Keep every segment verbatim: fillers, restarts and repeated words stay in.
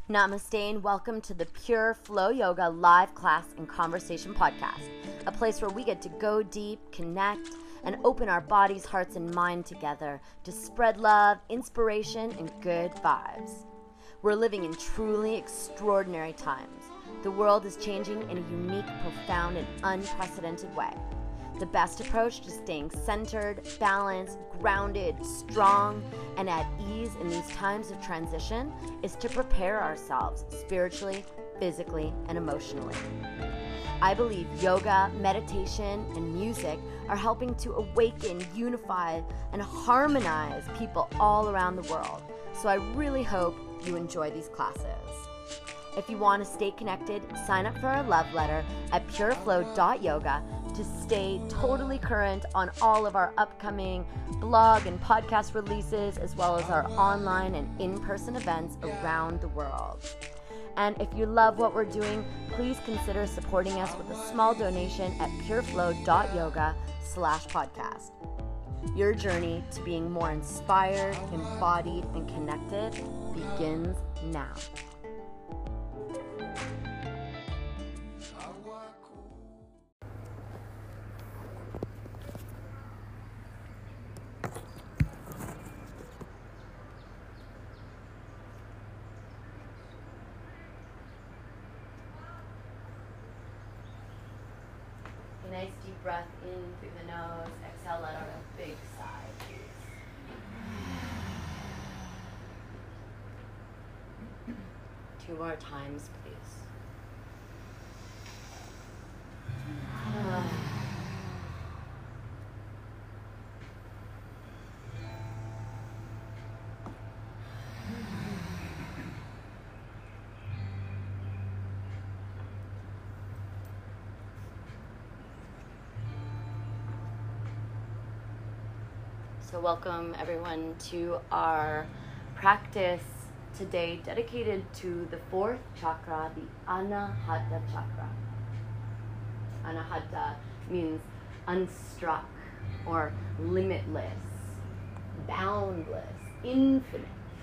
Namaste and welcome to the Pure Flow Yoga live class and conversation podcast, a place where we get to go deep, connect, and open our bodies, hearts, and mind together to spread love, inspiration, and good vibes. We're living in truly extraordinary times. The world is changing in a unique, profound, and unprecedented way. The best approach to staying centered, balanced, grounded, strong, and at ease in these times of transition is to prepare ourselves spiritually, physically, and emotionally. I believe yoga, meditation, and music are helping to awaken, unify, and harmonize people all around the world. So I really hope you enjoy these classes. If you want to stay connected, sign up for our love letter at pureflow dot yoga to stay totally current on all of our upcoming blog and podcast releases, as well as our online and in-person events around the world. And if you love what we're doing, please consider supporting us with a small donation at pureflow dot yoga slash podcast. Your journey to being more inspired, embodied, and connected begins now. Nice deep breath in through the nose. Exhale, let out a big sigh. Two more times, please. So welcome everyone to our practice today dedicated to the fourth chakra, the Anahata chakra. Anahata means unstruck or limitless, boundless, infinite.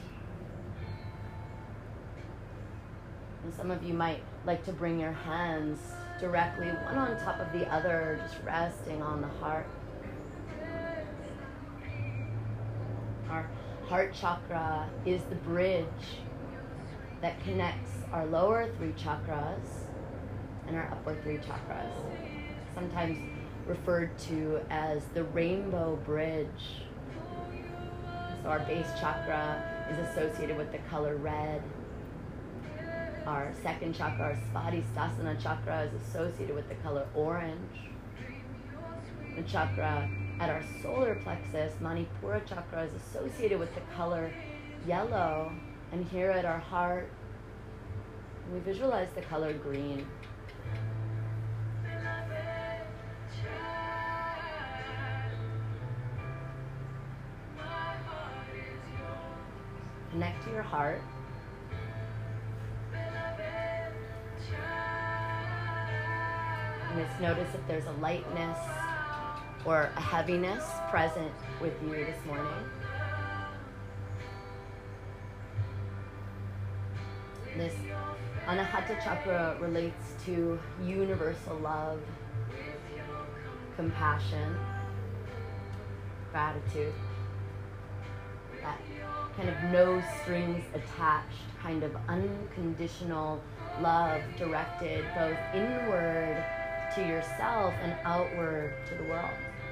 And some of you might like to bring your hands directly one on top of the other, just resting on the heart. Our heart chakra is the bridge that connects our lower three chakras and our upper three chakras, sometimes referred to as the rainbow bridge. So our base chakra is associated with the color red. Our second chakra, our Svadhisthana chakra, is associated with the color orange. The chakra at our solar plexus, Manipura chakra, is associated with the color yellow. And here at our heart, we visualize the color green. Connect to your heart. And just notice if there's a lightness or a heaviness present with you this morning. This Anahata chakra relates to universal love, compassion, gratitude, that kind of no strings attached, kind of unconditional love directed both inward to yourself and outward to the world.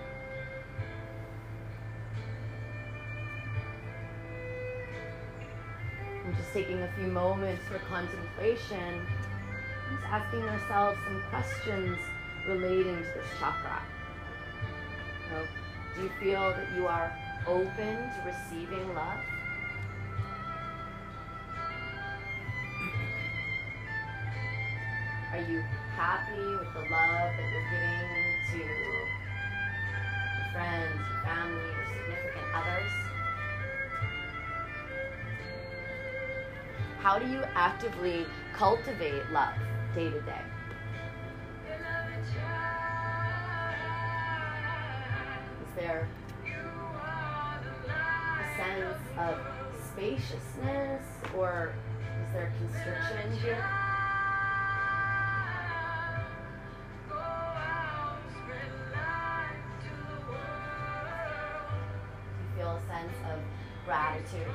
I'm just taking a few moments for contemplation, just asking ourselves some questions relating to this chakra. You know, do you feel that you are open to receiving love? Are you happy with the love that you're giving to your friends, your family, your significant others? How do you actively cultivate love day to day? Is there a sense of spaciousness, or is there constriction here? You feel a sense of gratitude.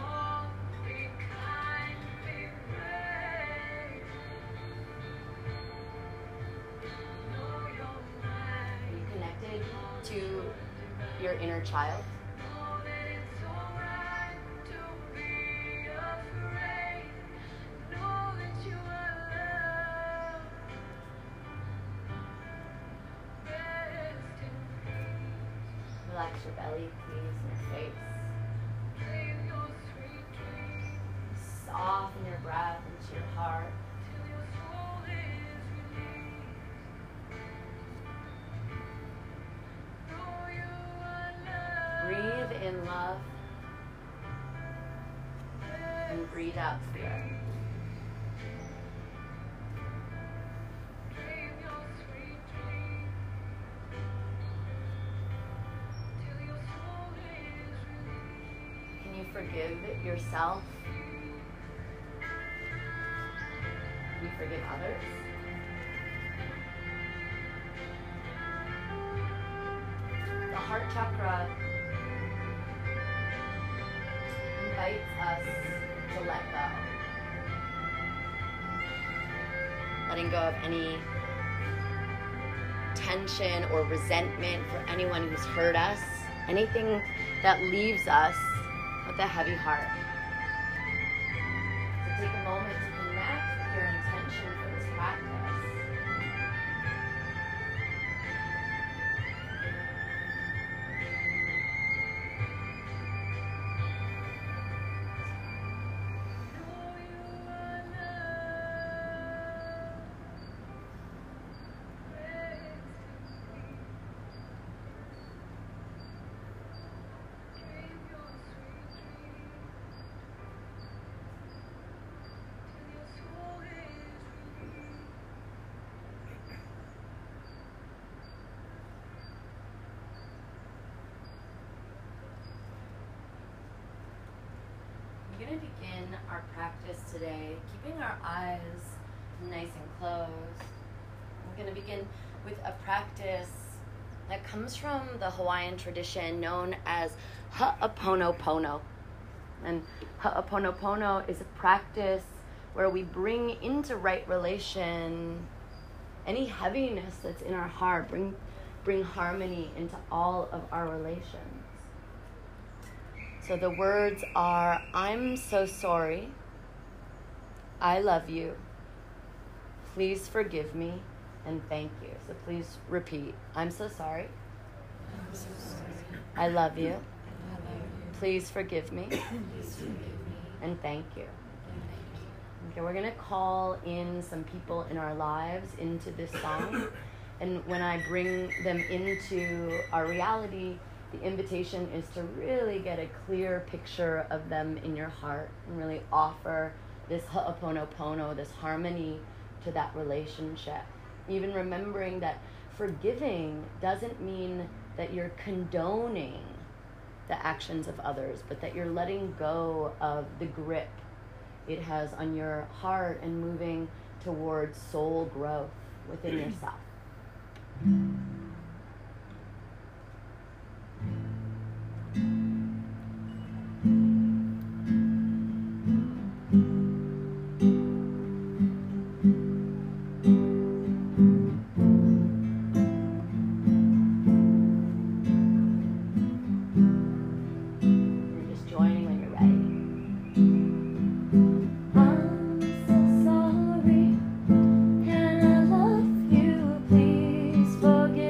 Are you connected to your inner child? Relax your belly, please, and your face. Soften your breath into your heart. Breathe in love and breathe out fear. Can you forgive yourself? Can you forgive others? The heart chakra invites us to let go. Letting go of any tension or resentment for anyone who's hurt us. Anything that leaves us with a heavy heart. So take a moment to connect with your intention for this practice. We're going to begin our practice today keeping our eyes nice and closed. We're going to begin with a practice that comes from the Hawaiian tradition known as Ho'oponopono. And Ho'oponopono is a practice where we bring into right relation any heaviness that's in our heart, bring, bring harmony into all of our relations. So the words are, I'm so sorry, I love you, please forgive me, and thank you. So please repeat, I'm so sorry, I'm so sorry. I love you, I love you. please forgive me, Please forgive me. and thank you. And thank you. Okay, we're going to call in some people in our lives into this song, and when I bring them into our reality, the invitation is to really get a clear picture of them in your heart and really offer this ho'oponopono, this harmony to that relationship. Even remembering that forgiving doesn't mean that you're condoning the actions of others, but that you're letting go of the grip it has on your heart and moving towards soul growth within yourself. Forgive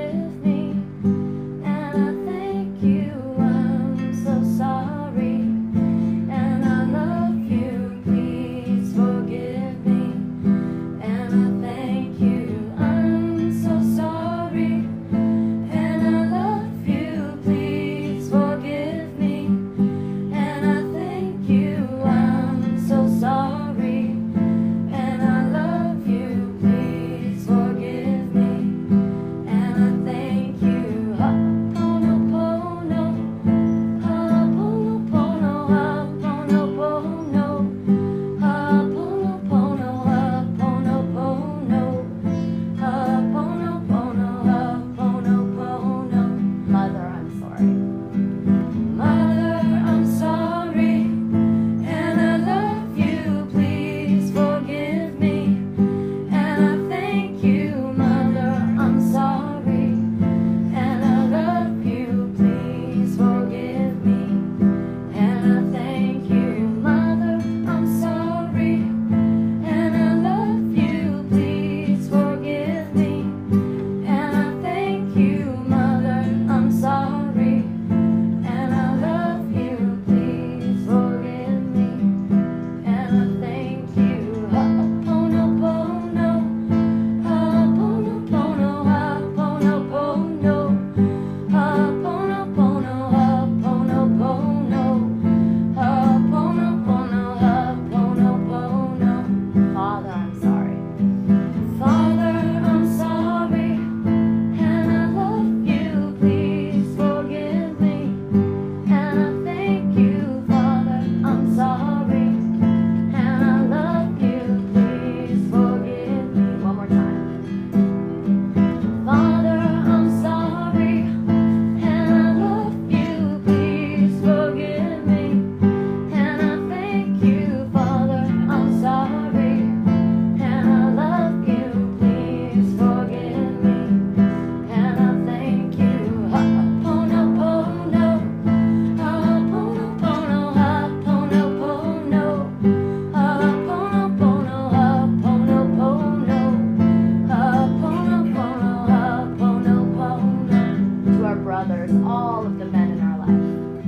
towards all of the men in our life.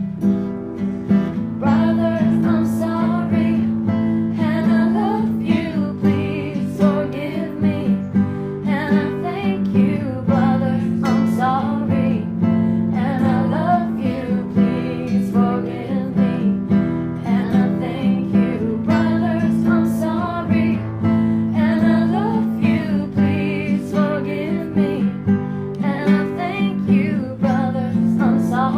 Brothers, I'm sorry, and I love you, please forgive me. And I thank you, brothers, I'm sorry, and I love you, please forgive me. And I thank you, brothers, I'm sorry, and I love you, please forgive me. And I thank you, brothers, I'm sorry.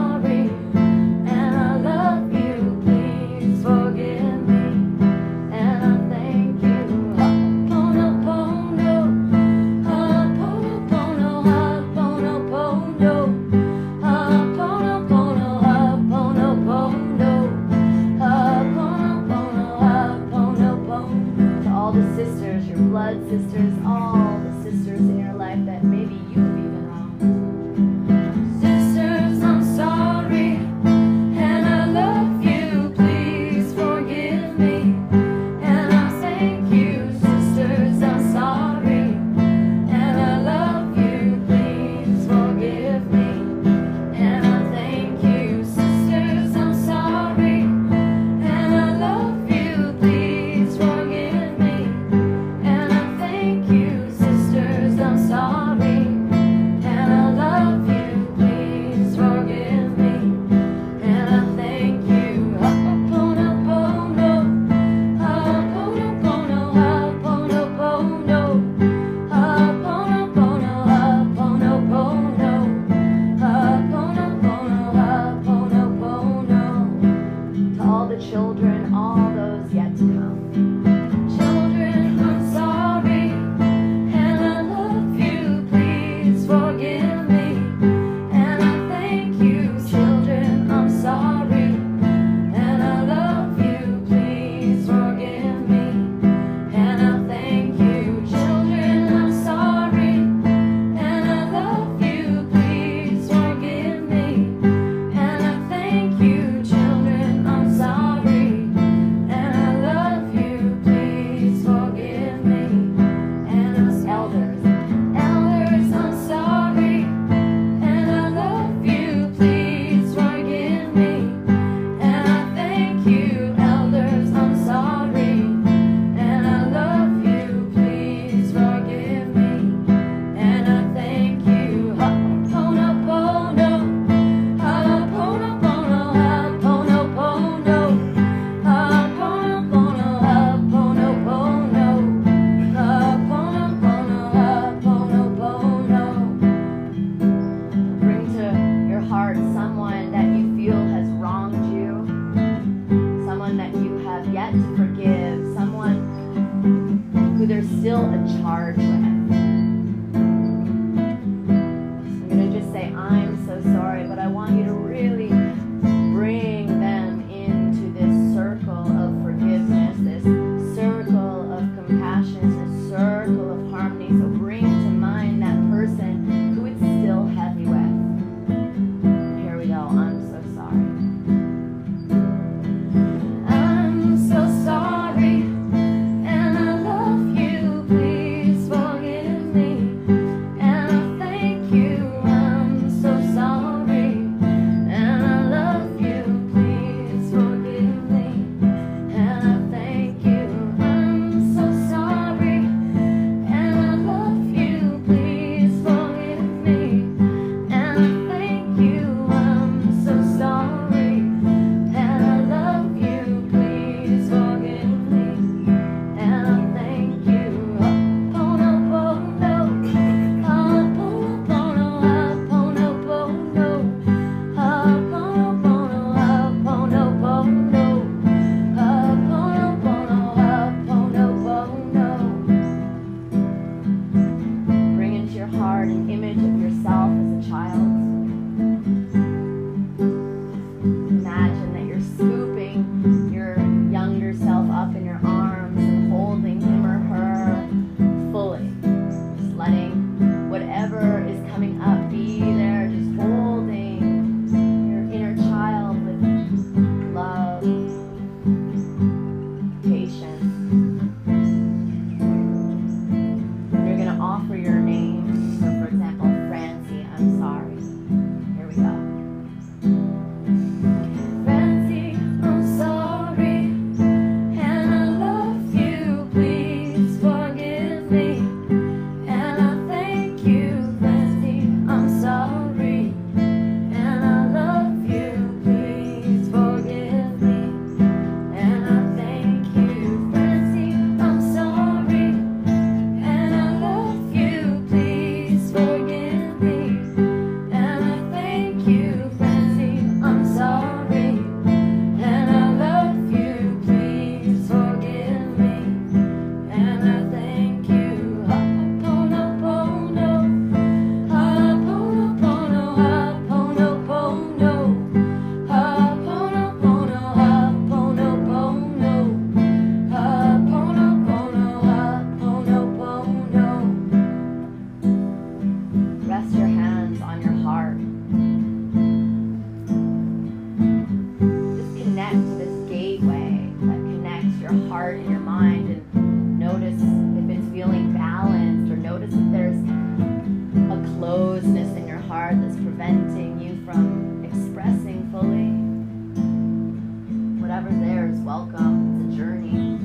heart that's preventing you from expressing fully. Whatever's there is welcome. It's a journey.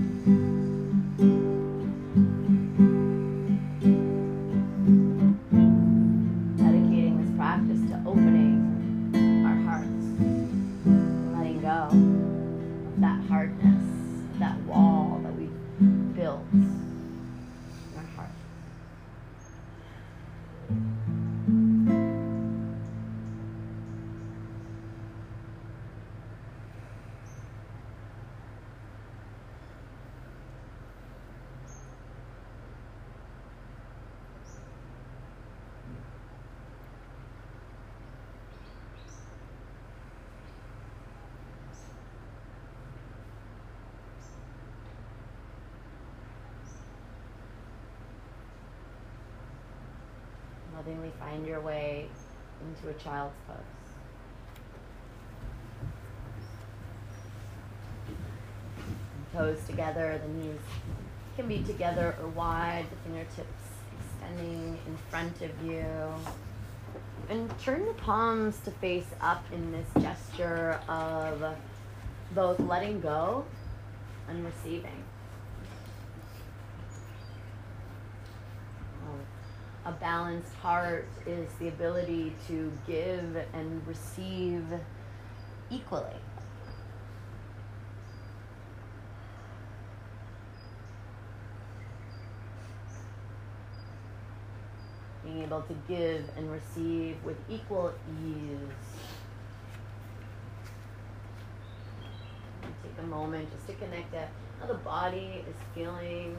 Dedicating this practice to opening our hearts, letting go of that hardness, that wall that we've built in our heart. Lovingly find your way into a child's pose. And toes together, the knees can be together or wide, the fingertips extending in front of you. And turn the palms to face up in this gesture of both letting go and receiving. A balanced heart is the ability to give and receive equally. Being able to give and receive with equal ease. And take a moment just to connect to how the body is feeling.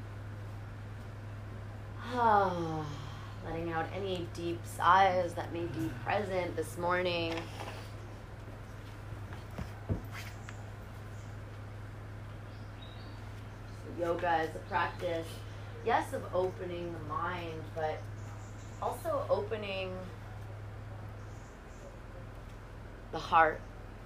Oh, letting out any deep sighs that may be present this morning. So yoga is a practice, yes, of opening the mind, but also opening the heart.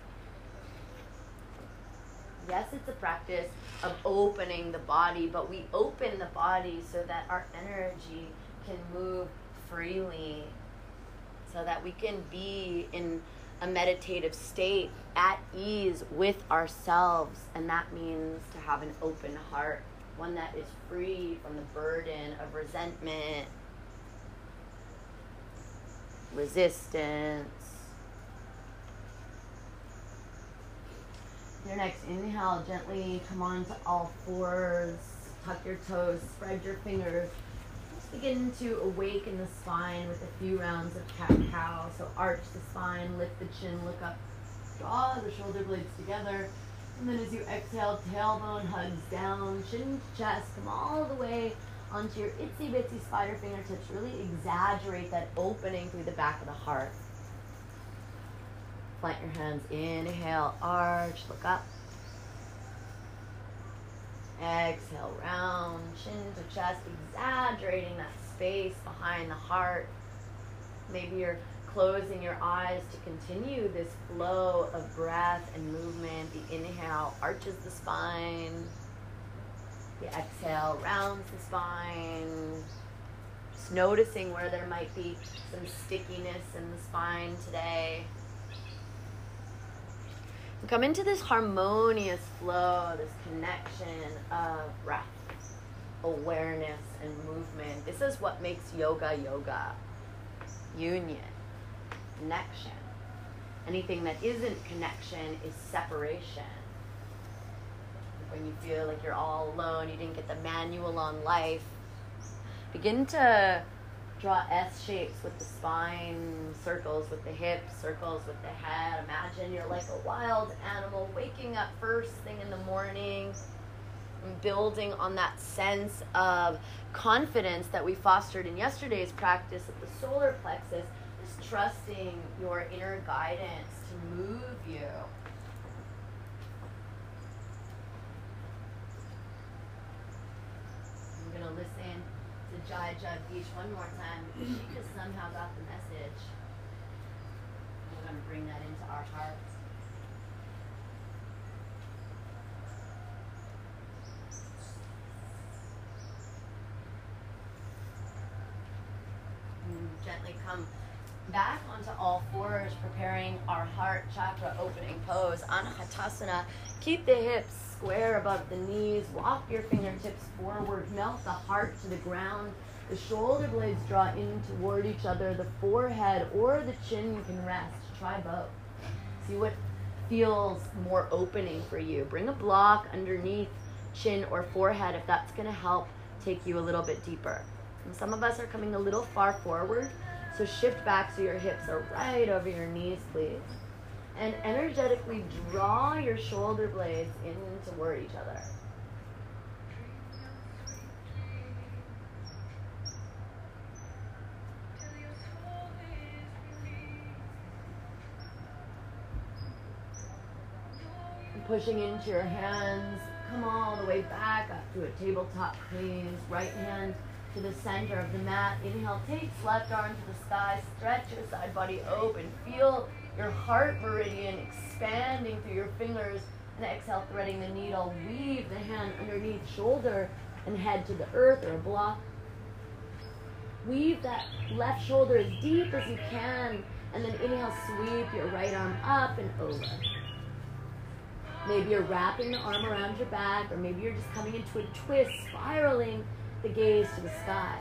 Yes, it's a practice of opening the body, but we open the body so that our energy can move freely, so that we can be in a meditative state at ease with ourselves. And that means to have an open heart, one that is free from the burden of resentment, resistance. Your next inhale, gently come on to all fours, tuck your toes, spread your fingers. Just begin to awaken the spine with a few rounds of cat-cow. So arch the spine, lift the chin, look up, draw the shoulder blades together. And then as you exhale, tailbone hugs down, chin to chest, come all the way onto your itsy bitsy spider fingertips. Really exaggerate that opening through the back of the heart. Plant your hands, inhale, arch, look up. Exhale, round, chin to chest, exaggerating that space behind the heart. Maybe you're closing your eyes to continue this flow of breath and movement. The inhale arches the spine. The exhale rounds the spine. Just noticing where there might be some stickiness in the spine today. Come into this harmonious flow, this connection of breath, awareness, and movement. This is what makes yoga yoga. Union, connection. Anything that isn't connection is separation. When you feel like you're all alone, you didn't get the manual on life, begin to draw S shapes with the spine, circles with the hips, circles with the head. Imagine you're like a wild animal waking up first thing in the morning and building on that sense of confidence that we fostered in yesterday's practice at the solar plexus, just trusting your inner guidance to move you. I'm going to listen to Jai Jagdish one more time because she just somehow got the message. We're going to bring that into our hearts. And gently come back onto all fours, preparing our heart chakra opening pose. Anahatasana. Keep the hips square above the knees. Walk your fingertips forward. Melt the heart to the ground. The shoulder blades draw in toward each other. The forehead or the chin can rest. Try both. See what feels more opening for you. Bring a block underneath chin or forehead if that's going to help take you a little bit deeper. And some of us are coming a little far forward, so shift back so your hips are right over your knees, please. And energetically draw your shoulder blades in toward each other. Pushing into your hands, come all the way back up to a tabletop please. Right hand to the center of the mat. Inhale, takes left arm to the sky. Stretch your side body open. Feel your heart meridian expanding through your fingers. And exhale, threading the needle. Weave the hand underneath shoulder and head to the earth or a block. Weave that left shoulder as deep as you can. And then inhale, sweep your right arm up and over. Maybe you're wrapping the arm around your back, or maybe you're just coming into a twist, spiraling the gaze to the sky.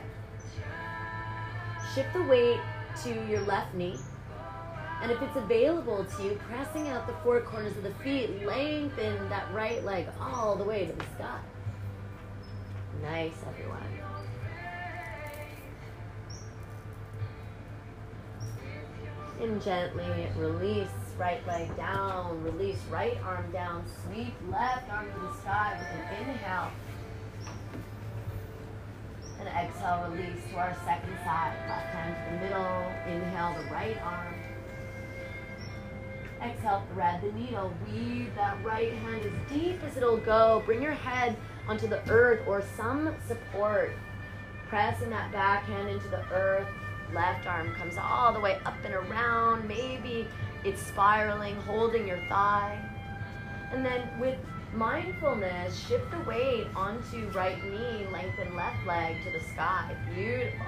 Shift the weight to your left knee. And if it's available to you, pressing out the four corners of the feet, lengthen that right leg all the way to the sky. Nice, everyone. And gently release. Right leg down, release right arm down, sweep left arm to the sky with an inhale. And exhale, release to our second side. Left hand to the middle, inhale the right arm. Exhale, thread the needle, weave that right hand as deep as it'll go. Bring your head onto the earth or some support. Pressing that back hand into the earth. Left arm comes all the way up and around. Maybe it's spiraling, holding your thigh. And then with mindfulness, shift the weight onto right knee, lengthen left leg to the sky. Beautiful.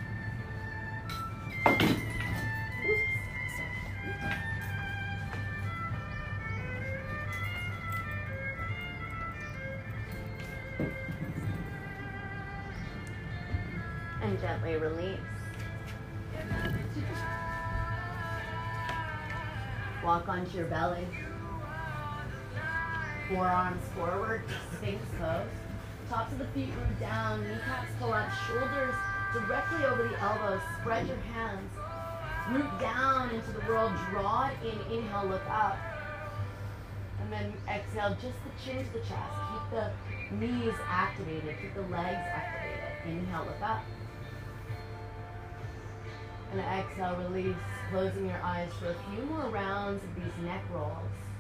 Oops. And gently release. Walk onto your belly. Forearms forward, Sphinx pose. Tops of the feet root down, kneecaps pull up, shoulders directly over the elbows. Spread your hands. Root down into the world, draw it in, inhale, look up. And then exhale, just the chin to the chest. Keep the knees activated, keep the legs activated. Inhale, look up. And exhale, release, closing your eyes for a few more rounds of these neck rolls.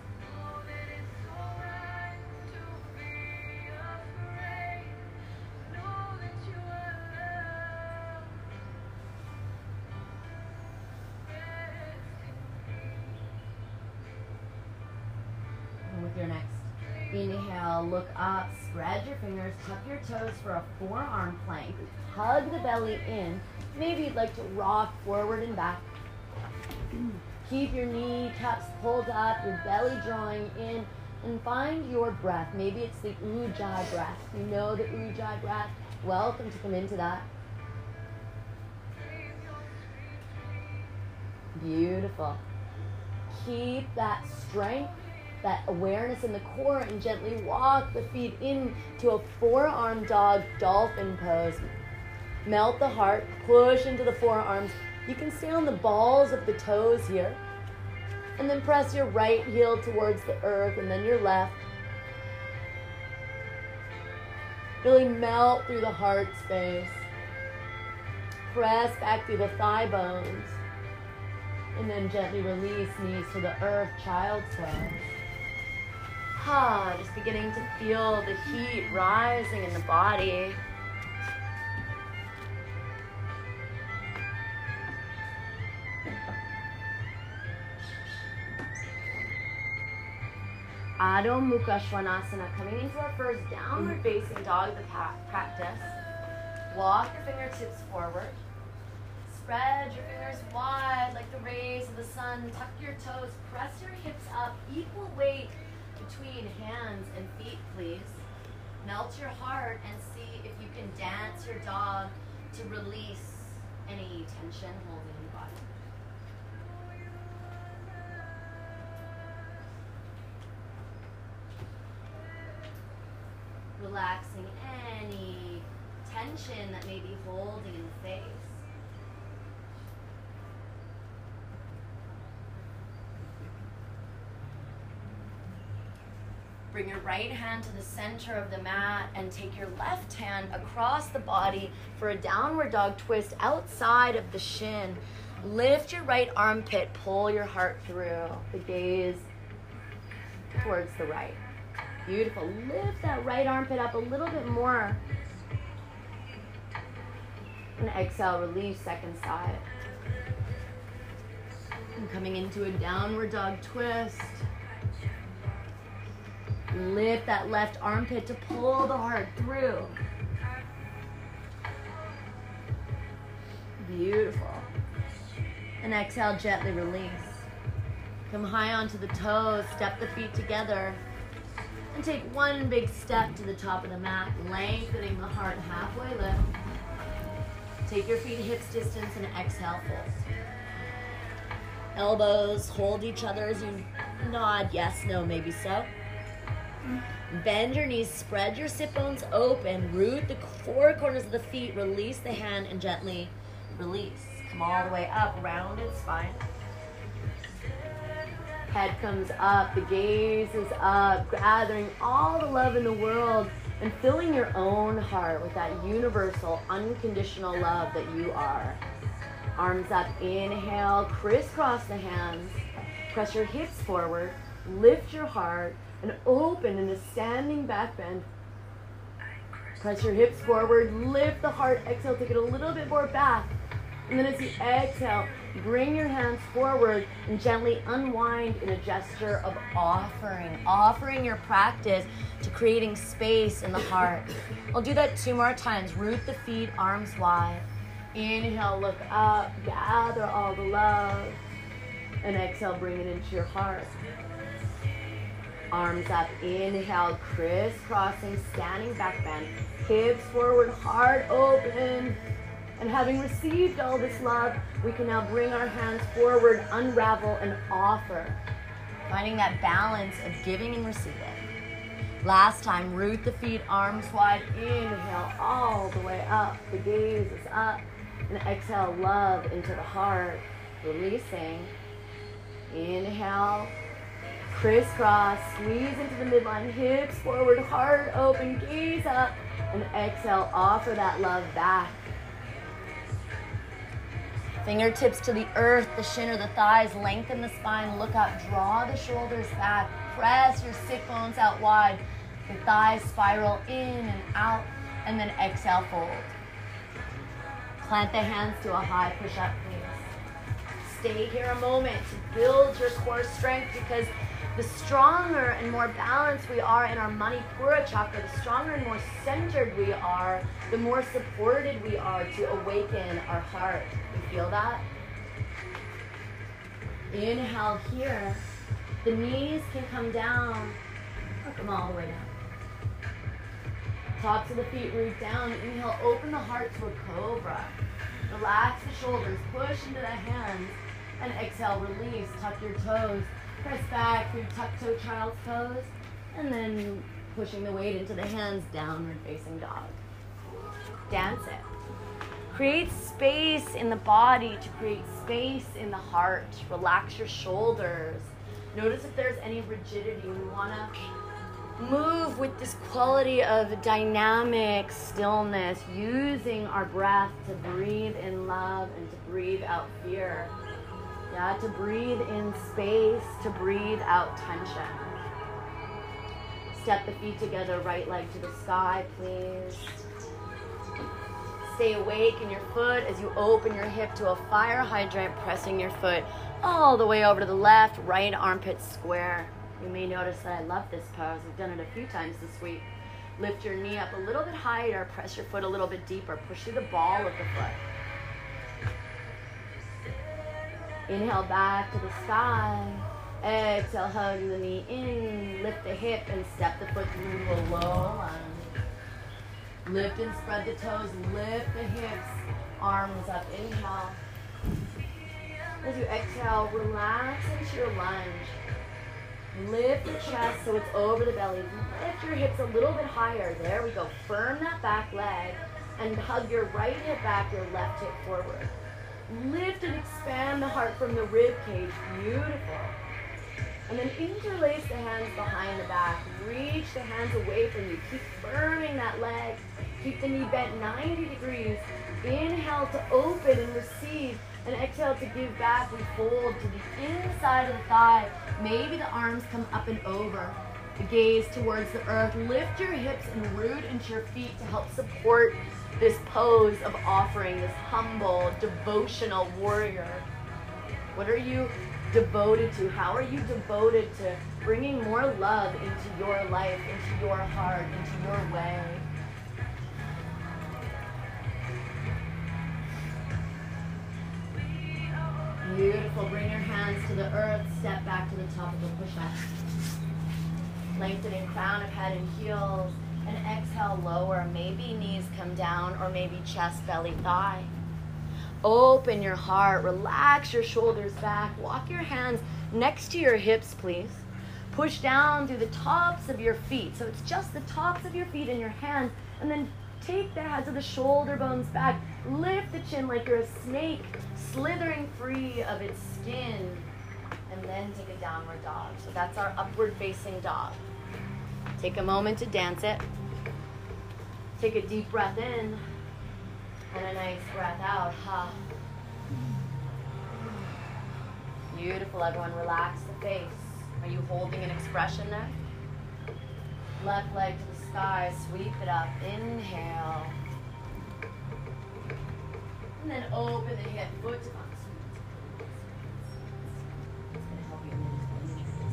And with your next inhale, look up, spread your fingers, tuck your toes for a forearm plank. Hug the belly in. Maybe you'd like to rock forward and back. Keep your kneecaps pulled up, your belly drawing in, and find your breath. Maybe it's the Ujjayi breath. You know the Ujjayi breath. Welcome to come into that. Beautiful. Keep that strength, that awareness in the core, and gently walk the feet into a forearm dog dolphin pose. Melt the heart, push into the forearms. You can stay on the balls of the toes here. And then press your right heel towards the earth and then your left. Really melt through the heart space. Press back through the thigh bones. And then gently release knees to the earth, child's pose. Ah, just beginning to feel the heat rising in the body. Adho Mukha Svanasana, coming into our first downward facing dog the practice. Walk your fingertips forward. Spread your fingers wide the sun. Tuck your toes. Press your hips up. Equal weight between hands and feet, please. Melt your heart and see if you can dance your dog to release any tension holding your body. Relaxing any tension that may be holding in the face. Bring your right hand to the center of the mat and take your left hand across the body for a downward dog twist outside of the shin. Lift your right armpit, pull your heart through, the gaze towards the right. Beautiful. Lift that right armpit up a little bit more. And exhale, release, second side. And coming into a downward dog twist. Lift that left armpit to pull the heart through. Beautiful. And exhale, gently release. Come high onto the toes, step the feet together. And take one big step to the top of the mat, lengthening the heart halfway lift. Take your feet hips distance and exhale, fold. Elbows hold each other as you nod, yes, no, maybe so. Bend your knees, spread your sit bones open, root the four corners of the feet, release the hand and gently release. Come all the way up, rounded spine. Head comes up, the gaze is up, gathering all the love in the world and filling your own heart with that universal, unconditional love that you are. Arms up, inhale, crisscross the hands, press your hips forward, lift your heart, and open in a standing back bend. Press your hips forward, lift the heart, exhale, take it a little bit more back. And then as you exhale, bring your hands forward and gently unwind in a gesture of offering. Offering your practice to creating space in the heart. I'll do that two more times. Root the feet, arms wide. Inhale, look up, gather all the love. And exhale, bring it into your heart. Arms up, inhale, crisscrossing, standing back bend. Hips forward, heart open. And having received all this love, we can now bring our hands forward, unravel, and offer. Finding that balance of giving and receiving. Last time, root the feet, arms wide. Inhale, all the way up. The gaze is up. And exhale, love into the heart. Releasing. Inhale. Crisscross, squeeze into the midline, hips forward, heart open, gaze up, and exhale, offer that love back. Fingertips to the earth, the shin or the thighs, lengthen the spine, look up, draw the shoulders back, press your sit bones out wide, the thighs spiral in and out, and then exhale, fold. Plant the hands to a high push-up, please. Stay here a moment to build your core strength, because the stronger and more balanced we are in our Manipura chakra, the stronger and more centered we are, the more supported we are to awaken our heart. You feel that? Inhale here. The knees can come down. Come all the way down. Tops of the feet root down. Inhale, open the heart to a cobra. Relax the shoulders, push into the hands, and exhale, release. Tuck your toes. Press back through tuck-toe child's pose, and then pushing the weight into the hands, downward facing dog. Dance it. Create space in the body to create space in the heart. Relax your shoulders. Notice if there's any rigidity. We want to move with this quality of dynamic stillness, using our breath to breathe in love and to breathe out fear. Yeah, to breathe in space, to breathe out tension. Step the feet together, right leg to the sky, please. Stay awake in your foot as you open your hip to a fire hydrant, pressing your foot all the way over to the left, right armpit square. You may notice that I love this pose. I've done it a few times this week. Lift your knee up a little bit higher, press your foot a little bit deeper, push through the ball of the foot. Inhale back to the sky. Exhale, hug the knee in, lift the hip and step the foot through a low lunge. Lift and spread the toes, lift the hips, arms up, inhale. As you exhale, relax into your lunge. Lift the chest so it's over the belly. Lift your hips a little bit higher. There we go. Firm that back leg and hug your right hip back, your left hip forward. Lift and expand the heart from the rib cage. Beautiful. And then interlace the hands behind the back. Reach the hands away from you. Keep firming that leg. Keep the knee bent ninety degrees. Inhale to open and receive. And exhale to give back. We fold to the inside of the thigh. Maybe the arms come up and over. The gaze towards the earth. Lift your hips and root into your feet to help support this pose of offering, this humble, devotional warrior. What are you devoted to? How are you devoted to bringing more love into your life, into your heart, into your way? Beautiful. Bring your hands to the earth. Step back to the top of the push-up. Lengthening crown of head and heels. And exhale, lower. Maybe knees come down or maybe chest, belly, thigh. Open your heart. Relax your shoulders back. Walk your hands next to your hips, please. Push down through the tops of your feet. So it's just the tops of your feet and your hands. And then take the heads of the shoulder bones back. Lift the chin like you're a snake, slithering free of its skin. And then take a downward dog. So that's our upward facing dog. Take a moment to dance it. Take a deep breath in. And a nice breath out. Ha. Beautiful, everyone. Relax the face. Are you holding an expression there? Left leg to the sky. Sweep it up. Inhale. And then open the hip. Foot to box. It's going to help you manage this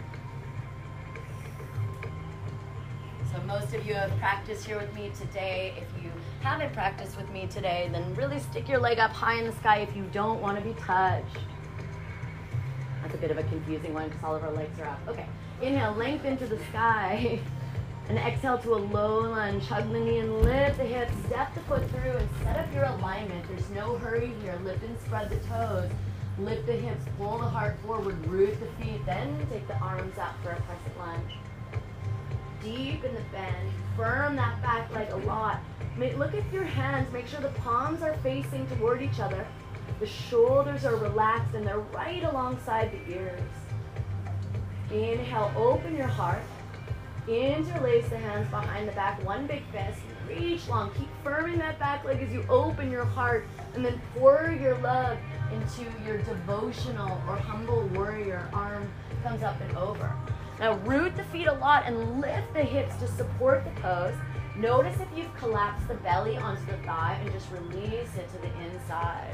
more. So most of you have practiced here with me today. If you haven't practiced with me today, then really stick your leg up high in the sky if you don't want to be touched. That's a bit of a confusing one because all of our legs are up. Okay, inhale, lengthen to the sky. And exhale to a low lunge. Hug the knee and lift the hips. Step the foot through and set up your alignment. There's no hurry here. Lift and spread the toes. Lift the hips. Pull the heart forward. Root the feet. Then take the arms up for a crescent lunge. Deep in the bend. Firm that back leg a lot. Look at your hands. Make sure the palms are facing toward each other. The shoulders are relaxed and they're right alongside the ears. Inhale, open your heart. Interlace the hands behind the back. One big fist. Reach long. Keep firming that back leg as you open your heart. And then pour your love into your devotional or humble warrior. Arm comes up and over. Now root the feet a lot and lift the hips to support the toes. Notice if you've collapsed the belly onto the thigh and just release it to the inside.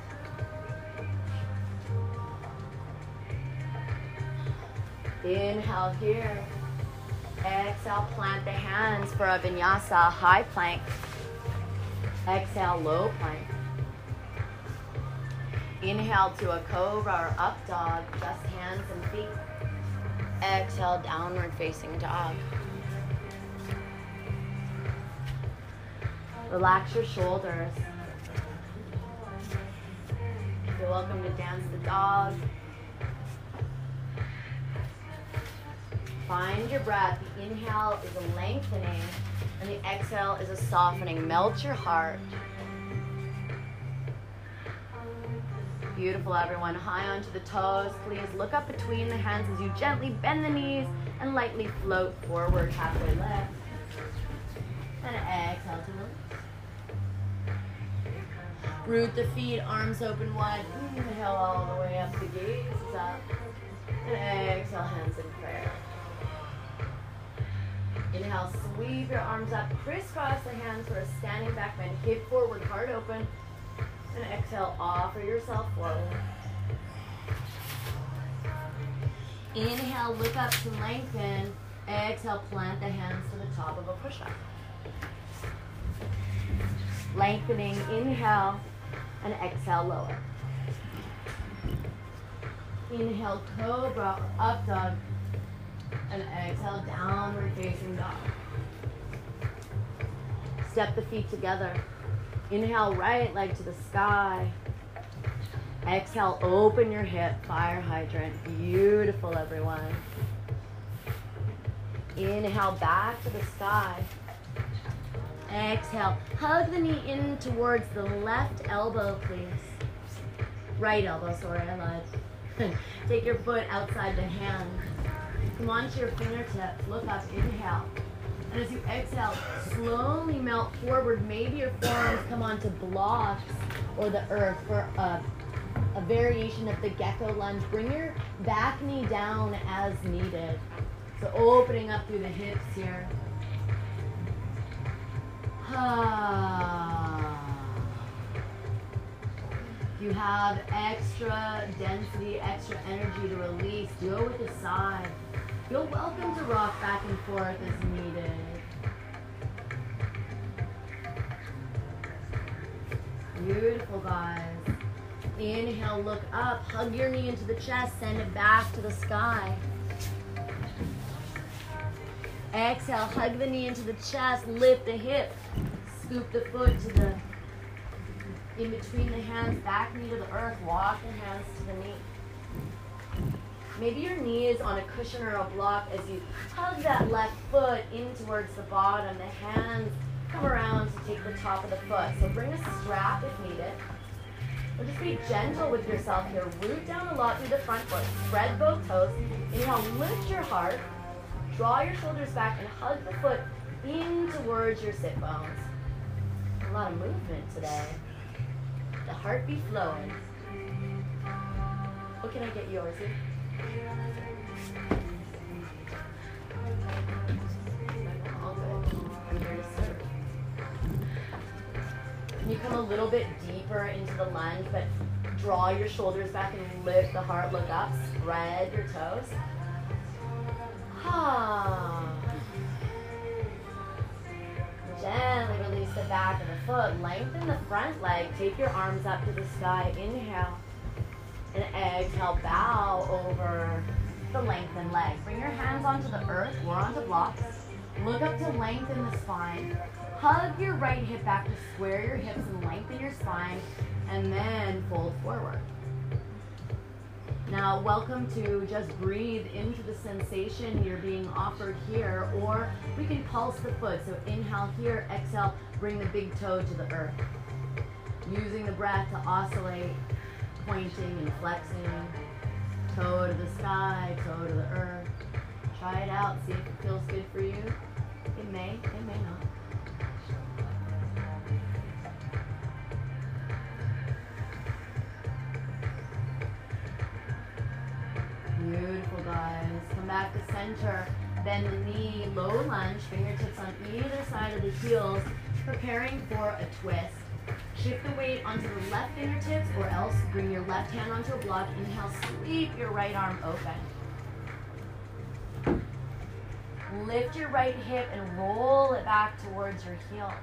Inhale here. Exhale, plant the hands for a vinyasa, high plank. Exhale, low plank. Inhale to a cobra or up dog, just hands and feet. Exhale, downward facing dog. Relax your shoulders. You're welcome to dance the dog. Find your breath. The inhale is a lengthening, and the exhale is a softening. Melt your heart. Beautiful, everyone. High onto the toes. Please look up between the hands as you gently bend the knees and lightly float forward, halfway lift. And exhale to release. Root the feet, arms open wide. Inhale all the way up, the gaze is up. And exhale, hands in prayer. Inhale, sweep your arms up, crisscross the hands for a standing back bend, hip forward, heart open. And exhale, offer yourself forward. Inhale, look up to lengthen. Exhale, plant the hands to the top of a push-up. Lengthening, inhale, and exhale, lower. Inhale, cobra, up dog. And exhale, downward facing dog. Step the feet together. Inhale, right leg to the sky. Exhale, open your hip, fire hydrant. Beautiful, everyone. Inhale, back to the sky. Exhale, hug the knee in towards the left elbow, please. Right elbow, sorry, I lied. Take your foot outside the hand. Come onto your fingertips, look up, inhale. And as you exhale, slowly melt forward. Maybe your forearms come onto blocks or the earth for a, a variation of the gecko lunge. Bring your back knee down as needed. So opening up through the hips here. If you have extra density, extra energy to release, do it with a sigh. You're welcome to rock back and forth as needed. Beautiful, guys. Inhale, look up, hug your knee into the chest, send it back to the sky. Exhale, hug the knee into the chest, lift the hip, scoop the foot to the, in between the hands, back knee to the earth, walk the hands to the knee. Maybe your knee is on a cushion or a block as you hug that left foot in towards the bottom. The hands come around to take the top of the foot. So bring a strap if needed. Or just be gentle with yourself here. Root down a lot through the front foot. Spread both toes. Inhale, lift your heart. Draw your shoulders back and hug the foot in towards your sit bones. A lot of movement today. The heart be flowing. What can I get you, Orsi? All good. I'm here to serve. Can you come a little bit deeper into the lunge, but draw your shoulders back and lift the heart, look up, spread your toes. Ah. Gently release the back of the foot, lengthen the front leg, take your arms up to the sky, inhale. And exhale, bow over the lengthened leg. Bring your hands onto the earth or onto blocks. Look up to lengthen the spine. Hug your right hip back to square your hips and lengthen your spine. And then fold forward. Now, welcome to just breathe into the sensation you're being offered here. Or we can pulse the foot. So inhale here, exhale, bring the big toe to the earth. Using the breath to oscillate. Pointing and flexing, toe to the sky, toe to the earth. Try it out, see if it feels good for you. It may, it may not. Beautiful, guys. Come back to center. Bend the knee, low lunge, fingertips on either side of the heels, preparing for a twist. Shift the weight onto the left fingertips or else bring your left hand onto a block. Inhale, sweep your right arm open. Lift your right hip and roll it back towards your heel.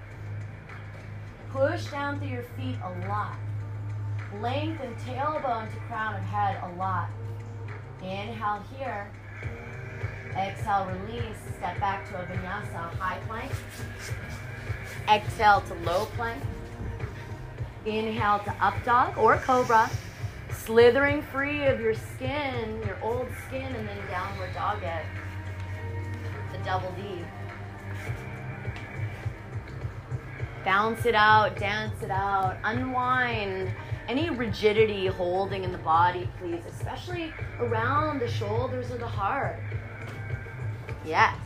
Push down through your feet a lot. Lengthen tailbone to crown of head a lot. Inhale here. Exhale, release. Step back to a vinyasa, high plank. Exhale to low plank. Inhale to up dog or cobra. Slithering free of your skin, your old skin, and then downward dog it. The double D. Bounce it out, dance it out, unwind. Any rigidity holding in the body, please, especially around the shoulders or the heart. Yes.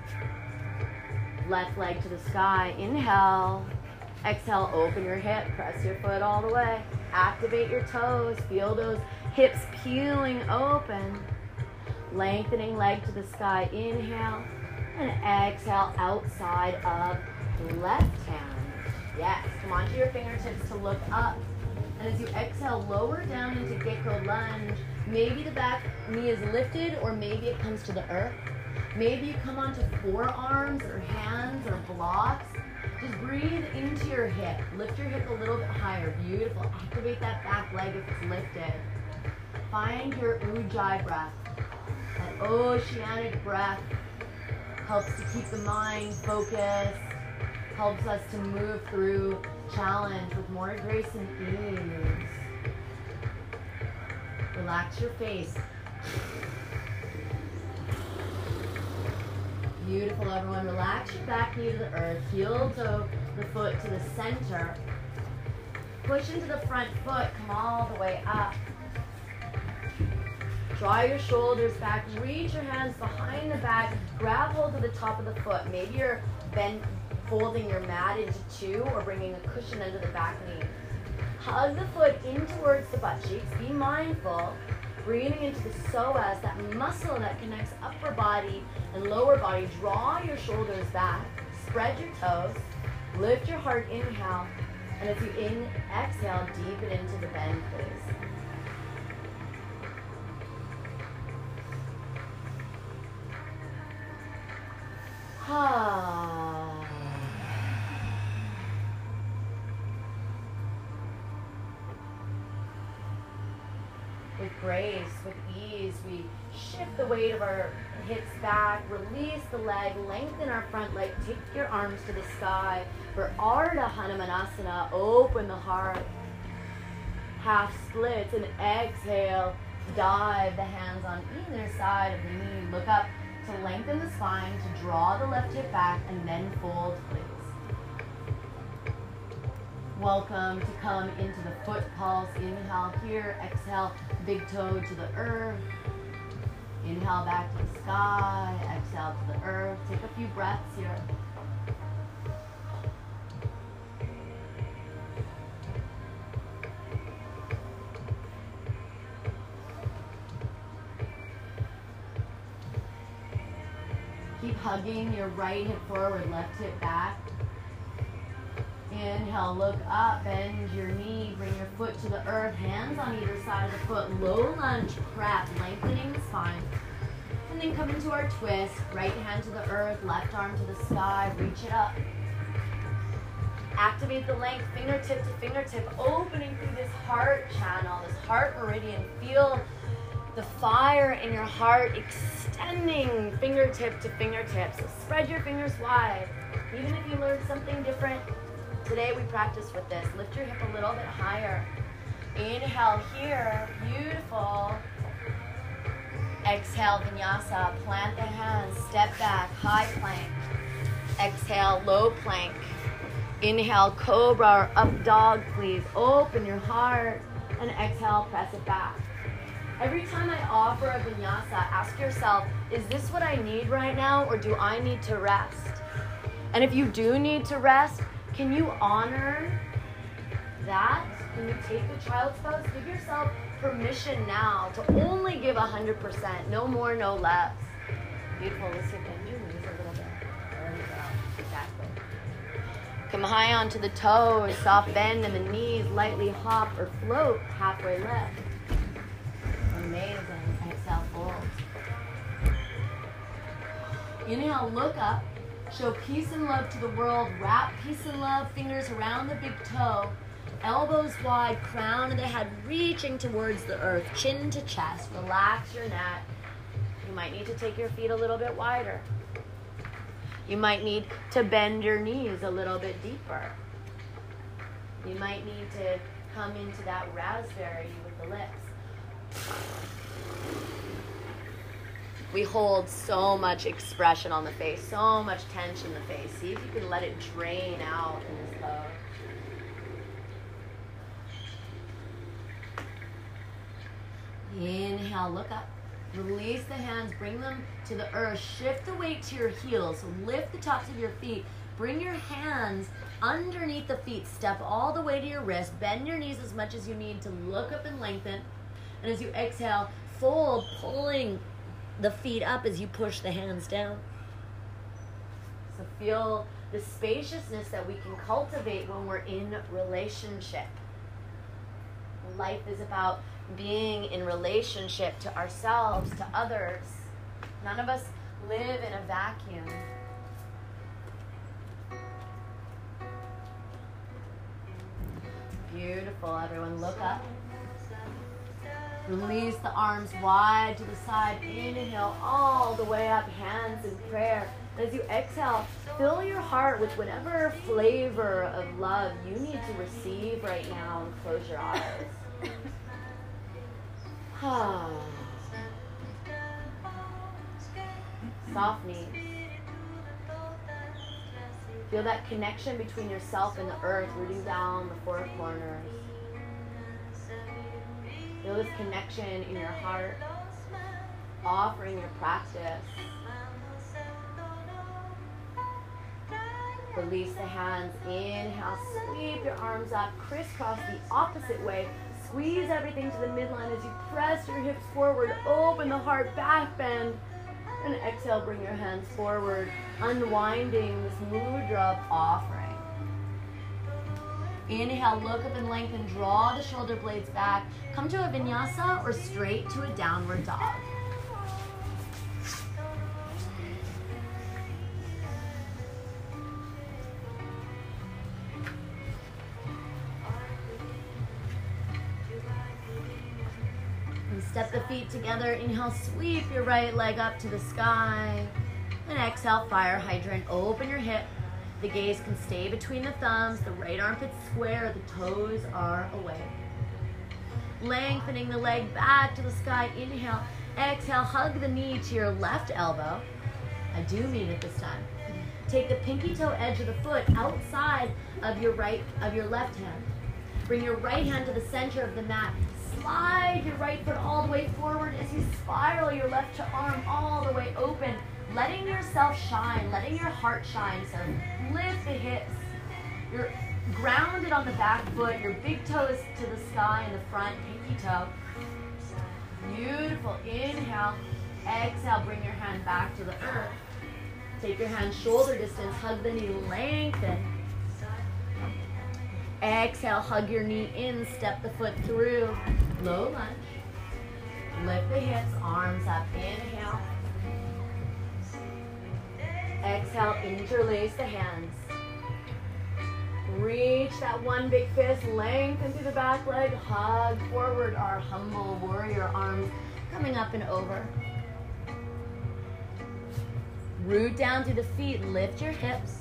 Left leg to the sky. Inhale. Exhale, open your hip. Press your foot all the way. Activate your toes. Feel those hips peeling open. Lengthening leg to the sky. Inhale. And exhale outside of left hand. Yes. Come onto your fingertips to look up. And as you exhale, lower down into gecko lunge. Maybe the back knee is lifted or maybe it comes to the earth. Maybe you come onto forearms or hands or blocks. Just breathe into your hip. Lift your hip a little bit higher. Beautiful. Activate that back leg if it's lifted. find your Ujjayi breath. That oceanic breath helps to keep the mind focused, helps us to move through challenge with more grace and ease. Relax your face. Beautiful, everyone. Relax your back knee to the earth. Heel toe the foot to the center. Push into the front foot. Come all the way up. Draw your shoulders back. Reach your hands behind the back. Grab hold of the top of the foot. Maybe you're bend, folding your mat into two or bringing a cushion under the back knee. Hug the foot in towards the butt cheeks. Be mindful. Breathing into the psoas, that muscle that connects upper body and lower body. Draw your shoulders back. Spread your toes. Lift your heart, inhale. And as you in, exhale, deepen into the bend, please. Ah. With grace, with ease, we shift the weight of our hips back, release the leg, lengthen our front leg, take your arms to the sky. For Ardha Hanumanasana, open the heart. Half splits and exhale, dive the hands on either side of the knee. Look up to lengthen the spine, to draw the left hip back, and then fold, please. Welcome to come into the foot pulse. Inhale here, exhale, big toe to the earth. Inhale back to the sky, exhale to the earth. Take a few breaths here. Keep hugging your right hip forward, left hip back. Inhale, look up, bend your knee, bring your foot to the earth, hands on either side of the foot, low lunge prep, lengthening the spine. And then come into our twist, right hand to the earth, left arm to the sky, reach it up. Activate the length, fingertip to fingertip, opening through this heart channel, this heart meridian. Feel the fire in your heart extending fingertip to fingertip. So spread your fingers wide. Even if you learned something different, today we practice with this. Lift your hip a little bit higher. Inhale here, beautiful. Exhale, vinyasa, plant the hands, step back, high plank. Exhale, low plank. Inhale, cobra or up dog, please. Open your heart. And exhale, press it back. Every time I offer a vinyasa, ask yourself, is this what I need right now, or do I need to rest? And if you do need to rest, can you honor that? Can you take the child's pose? Give yourself permission now to only give one hundred percent. No more, no less. Beautiful. Let's bend your knees a little bit. There we go. Exactly. Come high onto the toes. Soft bend in the knees. Lightly hop or float. Halfway lift. Amazing. Exhale, fold. Inhale, look up. Show peace and love to the world. Wrap peace and love, fingers around the big toe. Elbows wide, crown of the head reaching towards the earth. Chin to chest. Relax your neck. You might need to take your feet a little bit wider. You might need to bend your knees a little bit deeper. You might need to come into that raspberry with the lips. We hold so much expression on the face, so much tension in the face. See if you can let it drain out in this pose. Inhale, look up. Release the hands, bring them to the earth. Shift the weight to your heels. So lift the tops of your feet. Bring your hands underneath the feet. Step all the way to your wrist. Bend your knees as much as you need to look up and lengthen. And as you exhale, fold, pulling the feet up as you push the hands down. So feel the spaciousness that we can cultivate when we're in relationship. Life is about being in relationship to ourselves, to others. None of us live in a vacuum. Beautiful, everyone. Look up. Release the arms wide to the side. Inhale all the way up, hands in prayer. As you exhale, fill your heart with whatever flavor of love you need to receive right now, and close your eyes. Soft knees. Feel that connection between yourself and the earth, rooting down the four corners. Feel this connection in your heart, offering your practice. Release the hands. Inhale, sweep your arms up, crisscross the opposite way. Squeeze everything to the midline as you press your hips forward. Open the heart, back bend. And exhale, bring your hands forward, unwinding this mudra of offering. Inhale, look up and lengthen, draw the shoulder blades back. Come to a vinyasa or straight to a downward dog. And step the feet together. Inhale, sweep your right leg up to the sky. And exhale, fire hydrant. Open your hip. The gaze can stay between the thumbs. The right armpit's square. The toes are away. Lengthening the leg back to the sky. Inhale. Exhale, hug the knee to your left elbow. I do mean it this time. Take the pinky toe edge of the foot outside of your right, of your left hand. Bring your right hand to the center of the mat. Slide your right foot all the way forward as you spiral your left arm all the way open. Letting yourself shine, letting your heart shine. So lift the hips. You're grounded on the back foot. Your big toe is to the sky in the front, pinky toe. Beautiful. Inhale. Exhale, bring your hand back to the earth. Take your hand shoulder distance. Hug the knee, lengthen. Exhale, hug your knee in. Step the foot through. Low lunge. Lift the hips, arms up. Inhale. Exhale, interlace the hands. Reach that one big fist, lengthen through the back leg, hug forward, our humble warrior arms coming up and over. Root down through the feet, lift your hips.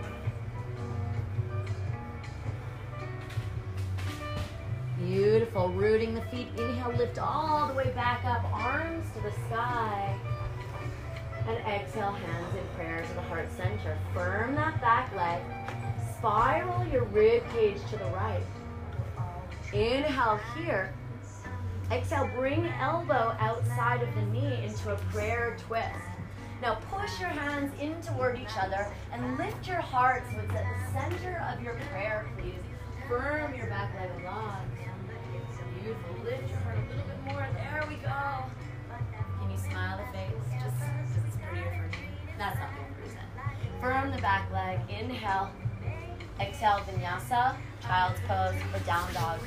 Beautiful, rooting the feet, inhale, lift all the way back up, arms to the sky. And exhale, hands in prayer to the heart center. Firm that back leg. Spiral your rib cage to the right. Inhale here. Exhale, bring elbow outside of the knee into a prayer twist. Now push your hands in toward each other and lift your heart so it's at the center of your prayer, please. Firm your back leg a lot. Beautiful. Lift your heart a little bit more. There we go. Can you smile the face? Just because it's prettier for me. That's not the reason. Firm the back leg. Inhale. Exhale, vinyasa, child's pose, or down dog.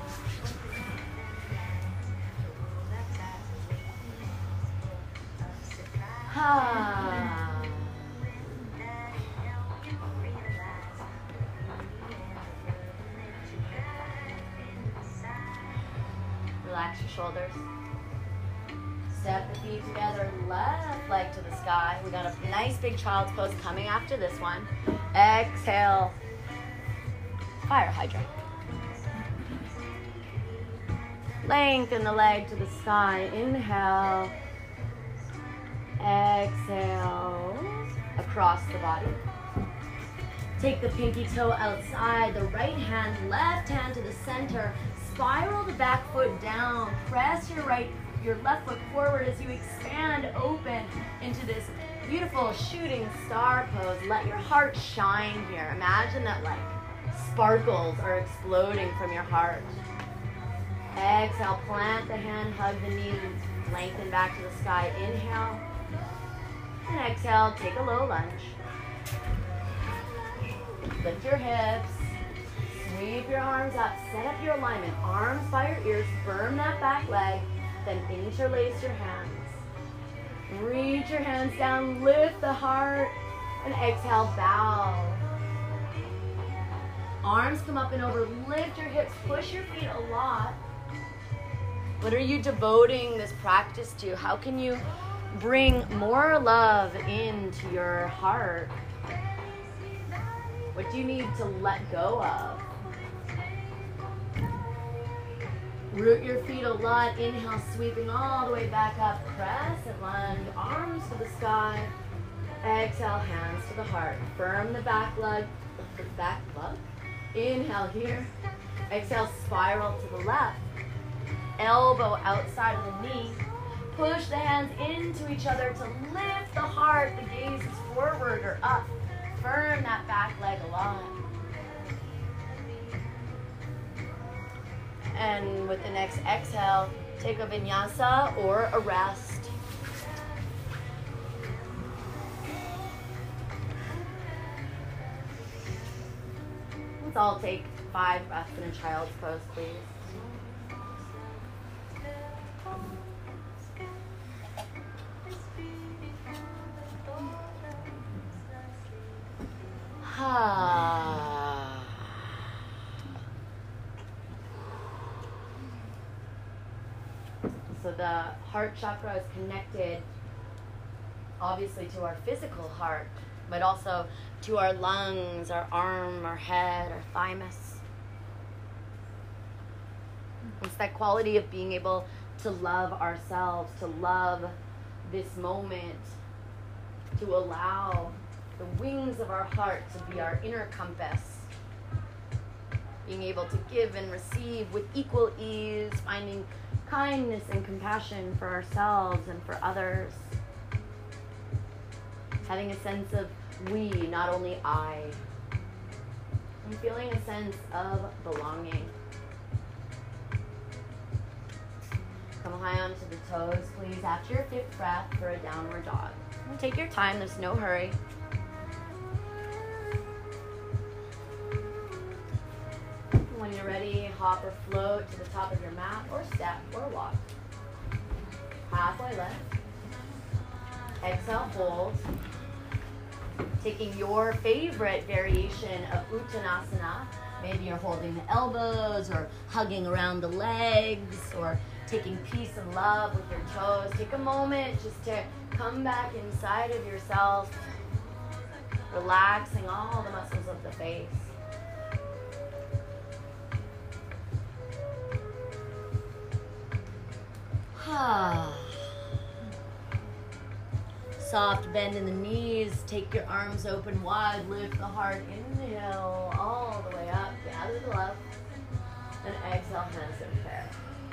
Ha. Relax your shoulders. Step the feet together, left leg to the sky. We got a nice big child's pose coming after this one. Exhale. Fire hydrant. Lengthen the leg to the sky. Inhale. Exhale. Across the body. Take the pinky toe outside. The right hand, left hand to the center. Spiral the back foot down. Press your right, your left foot forward as you expand open into this beautiful shooting star pose. Let your heart shine here. Imagine that like sparkles are exploding from your heart. Exhale, plant the hand, hug the knee, lengthen back to the sky. Inhale. And exhale, take a low lunge. Lift your hips. Sweep your arms up. Set up your alignment. Arms by your ears. Firm that back leg. Then interlace your hands. Reach your hands down. Lift the heart. And exhale, bow. Arms come up and over. Lift your hips. Push your feet a lot. What are you devoting this practice to? How can you bring more love into your heart? What do you need to let go of? Root your feet a lot. Inhale, sweeping all the way back up. Crescent lunge, arms to the sky. Exhale, hands to the heart. Firm the back leg. The back leg. Inhale here. Exhale, spiral to the left. Elbow outside of the knee. Push the hands into each other to lift the heart. The gaze is forward or up. Firm that back leg a lot. And with the next exhale, take a vinyasa or a rest. Let's all take five breaths in a child's pose, please. Ah. So the heart chakra is connected, obviously, to our physical heart, but also to our lungs, our arm, our head, our thymus. It's that quality of being able to love ourselves, to love this moment, to allow the wings of our heart to be our inner compass. Being able to give and receive with equal ease, finding kindness and compassion for ourselves and for others. Having a sense of we, not only I. And feeling a sense of belonging. Come high onto the toes, please, after your fifth breath for a downward dog. And take your time, there's no hurry. When you're ready, hop or float to the top of your mat, or step or walk. Halfway lift. Exhale, hold. Taking your favorite variation of Uttanasana. Maybe you're holding the elbows or hugging around the legs or taking peace and love with your toes. Take a moment just to come back inside of yourself, relaxing all the muscles of the face. Soft bend in the knees. Take your arms open wide. Lift the heart. Inhale all the way up. Gather the love. And exhale, hands in prayer.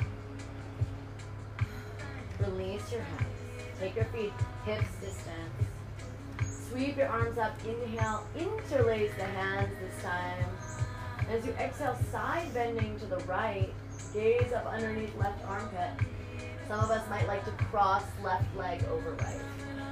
Release your hands. Take your feet hips distance. Sweep your arms up. Inhale. Interlace the hands this time. As you exhale, side bending to the right. Gaze up underneath left armpit. Some of us might like to cross left leg over right.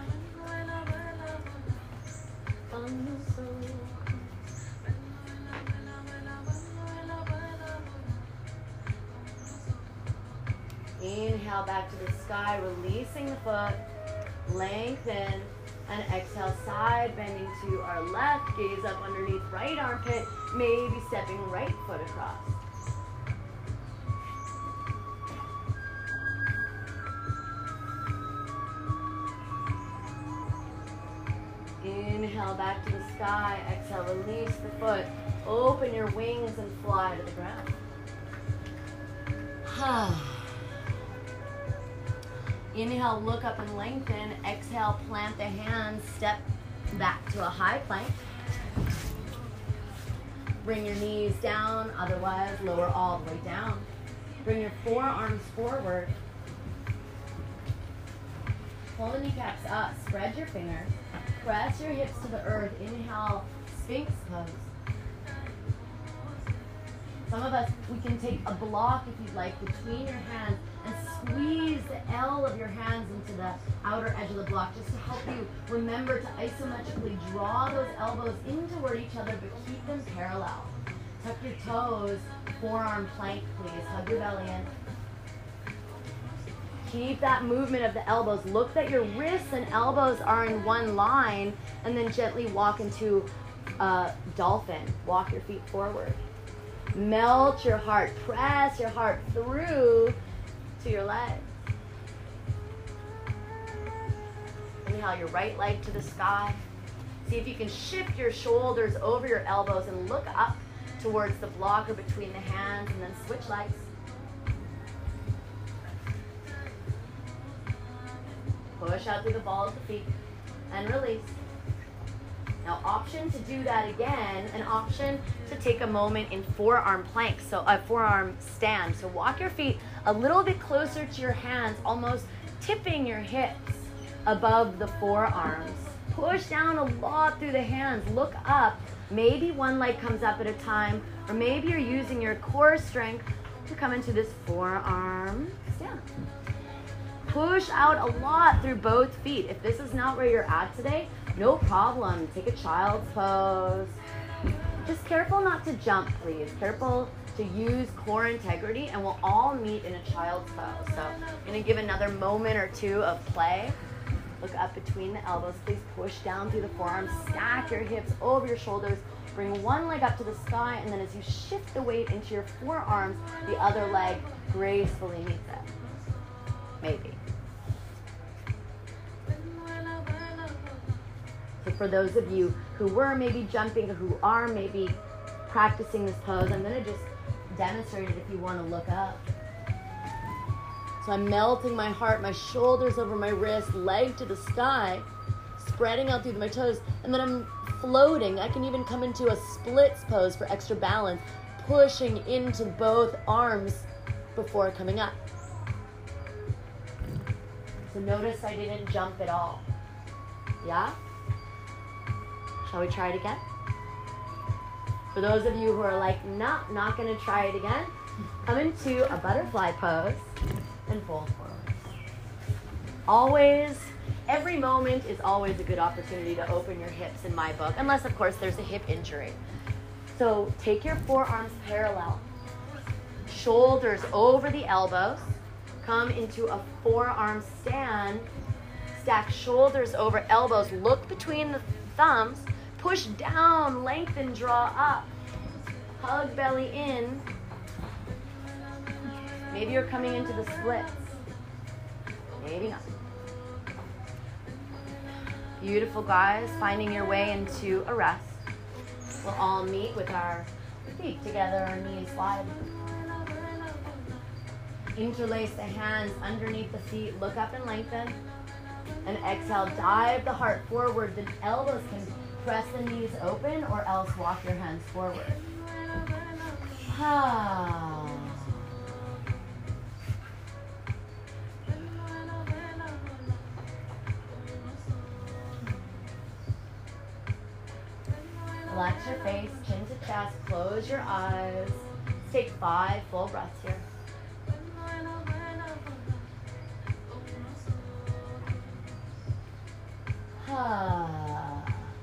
Inhale back to the sky, releasing the foot, lengthen, and exhale, side bending to our left, gaze up underneath right armpit, maybe stepping right foot across. Inhale back to the sky. Exhale, release the foot. Open your wings and fly to the ground. Inhale, look up and lengthen. Exhale, plant the hands. Step back to a high plank. Bring your knees down. Otherwise, lower all the way down. Bring your forearms forward. Pull the kneecaps up. Spread your fingers. Press your hips to the earth. Inhale, Sphinx pose. Some of us, we can take a block, if you'd like, between your hands and squeeze the L of your hands into the outer edge of the block, just to help you remember to isometrically draw those elbows in toward each other, but keep them parallel. Tuck your toes, forearm plank, please. Hug your belly in. Keep that movement of the elbows. Look that your wrists and elbows are in one line, and then gently walk into a dolphin. Walk your feet forward. Melt your heart. Press your heart through to your legs. Inhale your right leg to the sky. See if you can shift your shoulders over your elbows and look up towards the blocker between the hands, and then switch legs. Push out through the ball of the feet and release. Now, option to do that again, an option to take a moment in forearm plank, so a forearm stand. So walk your feet a little bit closer to your hands, almost tipping your hips above the forearms. Push down a lot through the hands. Look up. Maybe one leg comes up at a time, or maybe you're using your core strength to come into this forearm stand. Push out a lot through both feet. If this is not where you're at today, no problem. Take a child's pose. Just careful not to jump, please. Careful to use core integrity, and we'll all meet in a child's pose. So I'm gonna give another moment or two of play. Look up between the elbows. Please push down through the forearms. Stack your hips over your shoulders. Bring one leg up to the sky, and then as you shift the weight into your forearms, the other leg gracefully meets it. Maybe. So for those of you who were maybe jumping, who are maybe practicing this pose, I'm going to just demonstrate it if you want to look up. So I'm melting my heart, my shoulders over my wrist, leg to the sky, spreading out through my toes, and then I'm floating. I can even come into a splits pose for extra balance, pushing into both arms before coming up. So notice I didn't jump at all. Yeah? Shall we try it again? For those of you who are like, nah, not gonna try it again, come into a butterfly pose and fold forward. Always, every moment is always a good opportunity to open your hips in my book, unless of course there's a hip injury. So take your forearms parallel, shoulders over the elbows, come into a forearm stand, stack shoulders over elbows, look between the thumbs, push down, lengthen, draw up, hug belly in. Maybe you're coming into the splits. Maybe not. Beautiful, guys. Finding your way into a rest. We'll all meet with our feet together, our knees wide. Interlace the hands underneath the feet. Look up and lengthen. And exhale, dive the heart forward. The elbows can press the knees open, or else walk your hands forward. Ah. Relax your face, chin to chest, close your eyes. Take five full breaths here. Ah.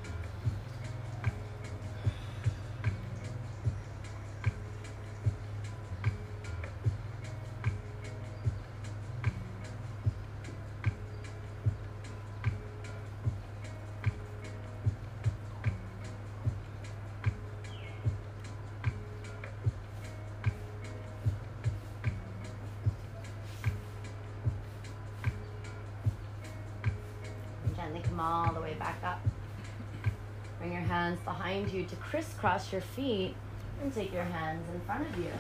Gently come all the way back up. Bring your hands behind you to crisscross your feet and take your hands in front of you.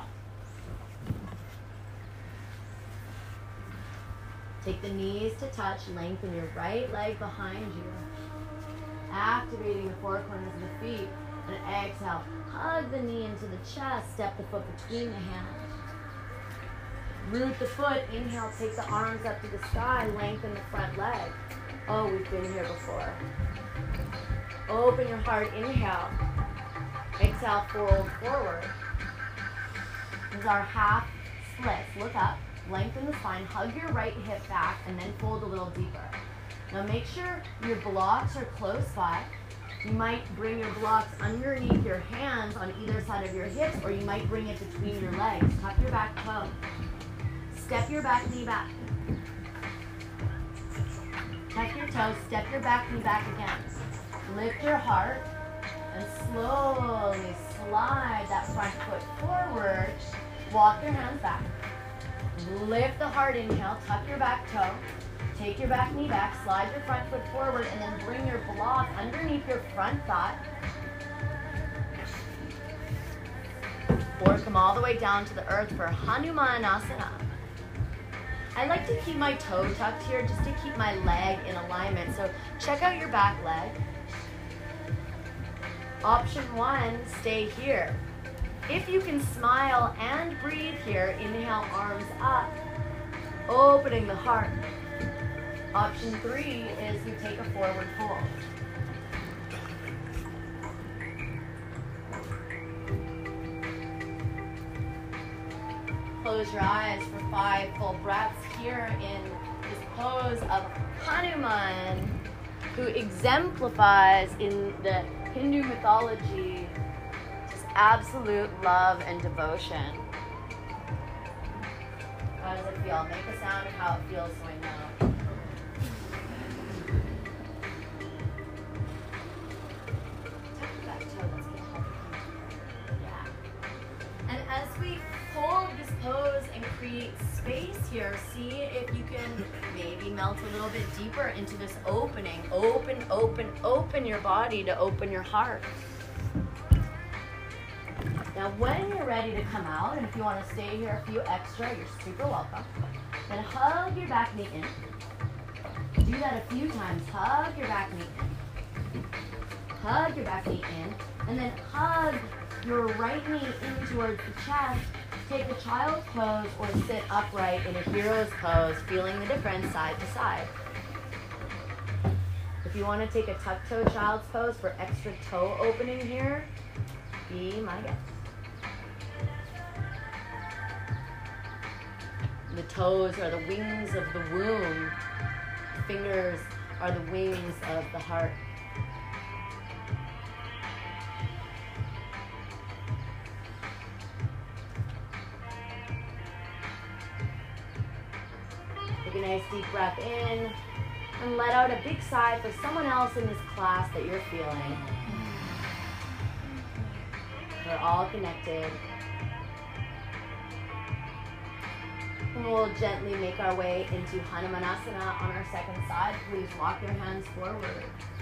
Take the knees to touch, lengthen your right leg behind you. Activating the four corners of the feet, and exhale. Hug the knee into the chest, step the foot between the hands. Root the foot, inhale, take the arms up to the sky, lengthen the front leg. Oh, we've been here before. Open your heart, inhale. Exhale, fold forward. This is our half splits. Look up, lengthen the spine, hug your right hip back, and then fold a little deeper. Now make sure your blocks are close by. You might bring your blocks underneath your hands on either side of your hips, or you might bring it between your legs. Tuck your back toe. Step your back knee back. Tuck your toes, step your back knee back again. Lift your heart and slowly slide that front foot forward. Walk your hands back. Lift the heart, inhale, tuck your back toe. Take your back knee back, slide your front foot forward, and then bring your block underneath your front thigh. Or come all the way down to the earth for Hanumanasana. I like to keep my toe tucked here just to keep my leg in alignment. So check out your back leg. Option one, stay here. If you can smile and breathe here, inhale, arms up, opening the heart. Option three is you take a forward fold. Close your eyes for five full breaths here in this pose of Hanuman, who exemplifies in the Hindu mythology just absolute love and devotion. How does it feel? Make a sound of how it feels right now. And as we hold this pose and create space here, see if you can maybe melt a little bit deeper into this opening. Open, open, open your body to open your heart. Now when you're ready to come out, and if you want to stay here a few extra, you're super welcome. Then hug your back knee in. Do that a few times. Hug your back knee in. Hug your back knee in. And then hug your right knee in towards the chest. Take a child's pose or sit upright in a hero's pose, feeling the difference side to side. If you want to take a tuck toe child's pose for extra toe opening here, be my guest. The toes are the wings of the womb. The fingers are the wings of the heart. Take a nice deep breath in and let out a big sigh for someone else in this class that you're feeling. We're all connected. And we'll gently make our way into Hanumanasana on our second side. Please walk your hands forward.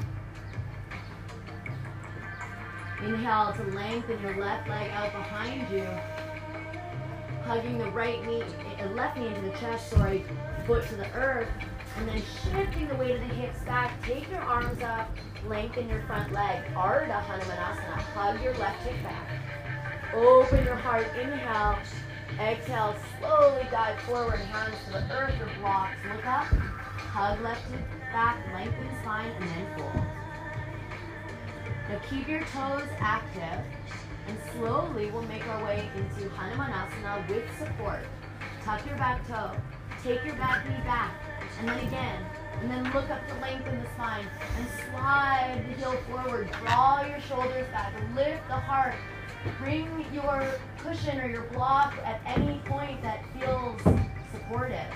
Inhale to lengthen your left leg out behind you. Hugging the right knee, uh, left knee into the chest, sorry, foot to the earth. And then shifting the weight of the hips back. Take your arms up, lengthen your front leg. Ardha Hanumanasana. Hug your left hip back. Open your heart. Inhale. Exhale, slowly dive forward, hands to the earth or blocks. Look up, hug left hip back, lengthen spine, and then fold. Now keep your toes active, and slowly we'll make our way into Hanumanasana with support. Tuck your back toe, take your back knee back, and then again, and then look up to lengthen the spine, and slide the heel forward. Draw your shoulders back, lift the heart. Bring your cushion or your block at any point that feels supportive.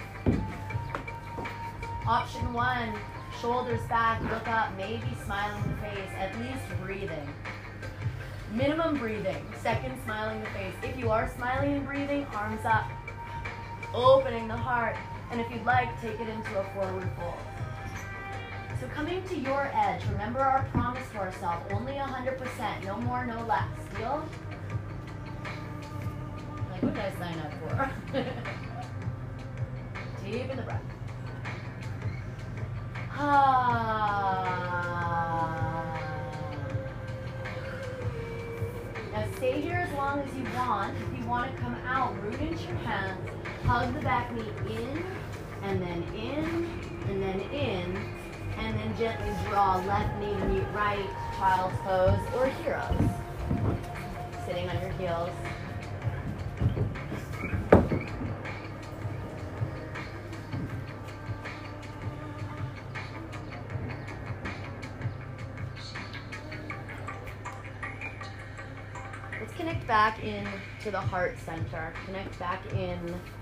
Option one, shoulders back, look up, maybe smiling the face, at least breathing. Minimum breathing, second smiling the face. If you are smiling and breathing, arms up, opening the heart, and if you'd like, take it into a forward fold. So coming to your edge, remember our promise to ourselves, only one hundred percent, no more, no less. Deal? Like, what did I sign up for? Deep in the breath. Ah. Now stay here as long as you want. If you want to come out, root into your hands, hug the back knee in, and then in, and then in. And then gently draw left knee to meet right, child's pose, or heroes. Sitting on your heels. Let's connect back in to the heart center. Connect back in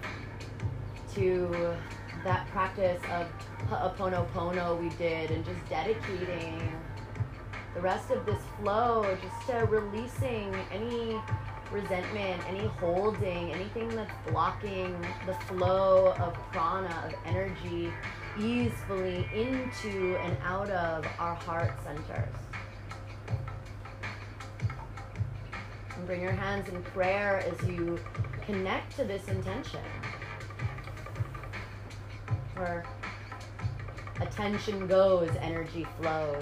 to that practice of Ho'oponopono we did, and just dedicating the rest of this flow just to releasing any resentment, any holding, anything that's blocking the flow of prana, of energy, easily into and out of our heart centers. And bring your hands in prayer as you connect to this intention. Where attention goes, energy flows.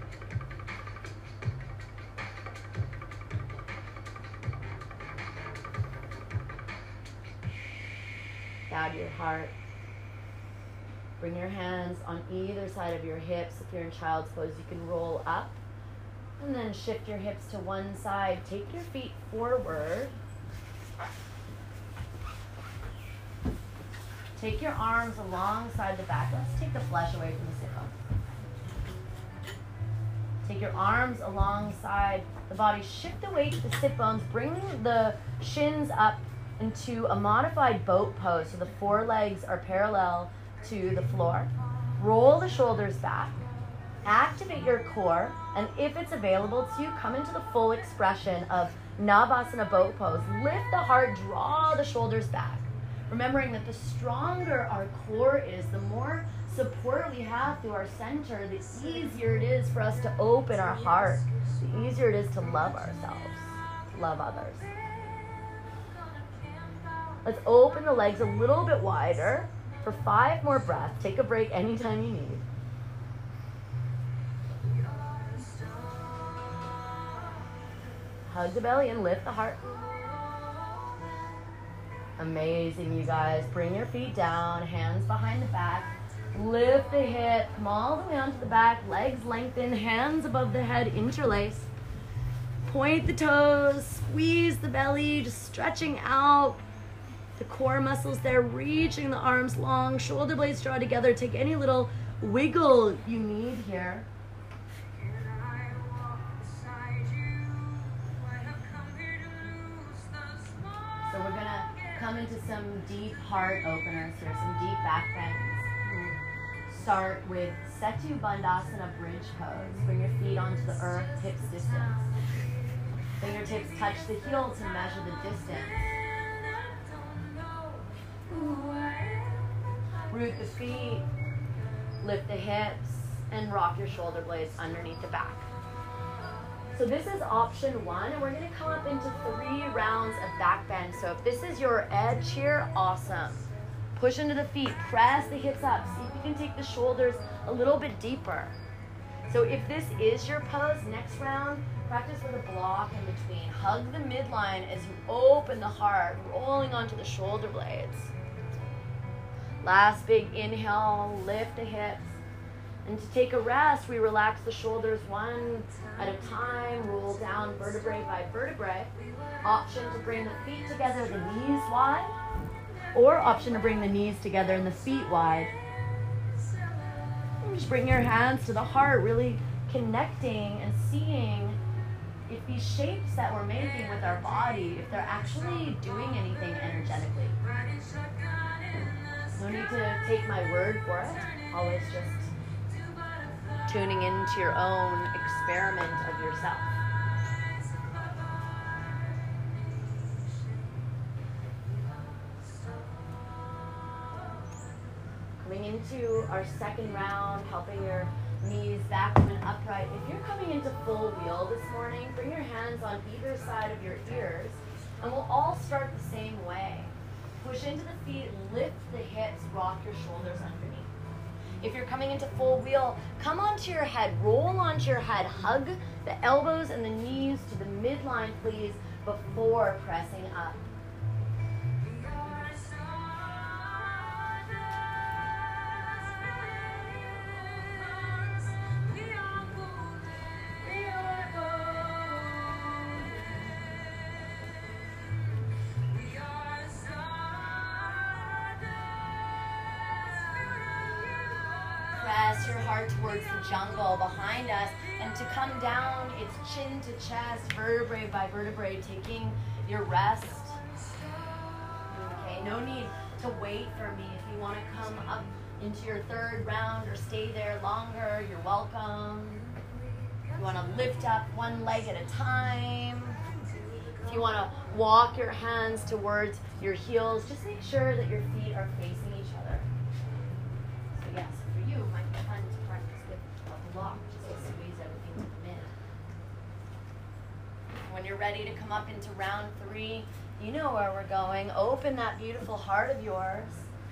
Bow to your heart. Bring your hands on either side of your hips. If you're in child's pose, you can roll up and then shift your hips to one side. Take your feet forward. Take your arms alongside the back. Let's take the flesh away from the sit bones. Take your arms alongside the body. Shift the weight to the sit bones. Bring the shins up into a modified boat pose. So the forelegs are parallel to the floor. Roll the shoulders back. Activate your core. And if it's available to you, come into the full expression of Navasana boat pose. Lift the heart, draw the shoulders back. Remembering that the stronger our core is, the more support we have through our center, the easier it is for us to open our heart. The easier it is to love ourselves, to love others. Let's open the legs a little bit wider for five more breaths. Take a break anytime you need. Hug the belly and lift the heart. Amazing, you guys. Bring your feet down, hands behind the back. Lift the hip, come all the way onto the back, legs lengthen, hands above the head, interlace. Point the toes, squeeze the belly, just stretching out the core muscles there, reaching the arms long, shoulder blades draw together. Take any little wiggle you need here. So we're gonna come into some deep heart openers here, some deep back bends. Start with Setu Bandhasana bridge pose. Bring your feet onto the earth, hips distance. Fingertips touch the heel to measure the distance. Root the feet, lift the hips, and rock your shoulder blades underneath the back. So this is option one, and we're gonna come up into three rounds of back bend. So if this is your edge here, awesome. Push into the feet, press the hips up. See if you can take the shoulders a little bit deeper. So if this is your pose, next round, practice with a block in between. Hug the midline as you open the heart, rolling onto the shoulder blades. Last big inhale, lift the hips. And to take a rest, we relax the shoulders one at a time, roll down vertebrae by vertebrae. Option to bring the feet together, the knees wide, or option to bring the knees together and the feet wide. And just bring your hands to the heart, really connecting and seeing if these shapes that we're making with our body, if they're actually doing anything energetically. No need to take my word for it. Always just tuning into your own experiment of yourself. Coming into our second round, helping your knees back and upright. If you're coming into full wheel this morning, bring your hands on either side of your ears, and we'll all start the same way. Push into the feet, lift the hips, rock your shoulders underneath. If you're coming into full wheel, come onto your head, roll onto your head, hug the elbows and the knees to the midline, please, before pressing up. Press your heart towards the jungle behind us, and to come down, it's chin to chest, vertebrae by vertebrae, taking your rest. Okay, no need to wait for me. If you want to come up into your third round or stay there longer, you're welcome. You want to lift up one leg at a time. If you want to walk your hands towards your heels, just make sure that your feet are facing each other. So yes, for you, it might be fun to practice with a block, just to squeeze everything to the mid. When you're ready to come up into round three, you know where we're going. Open that beautiful heart of yours.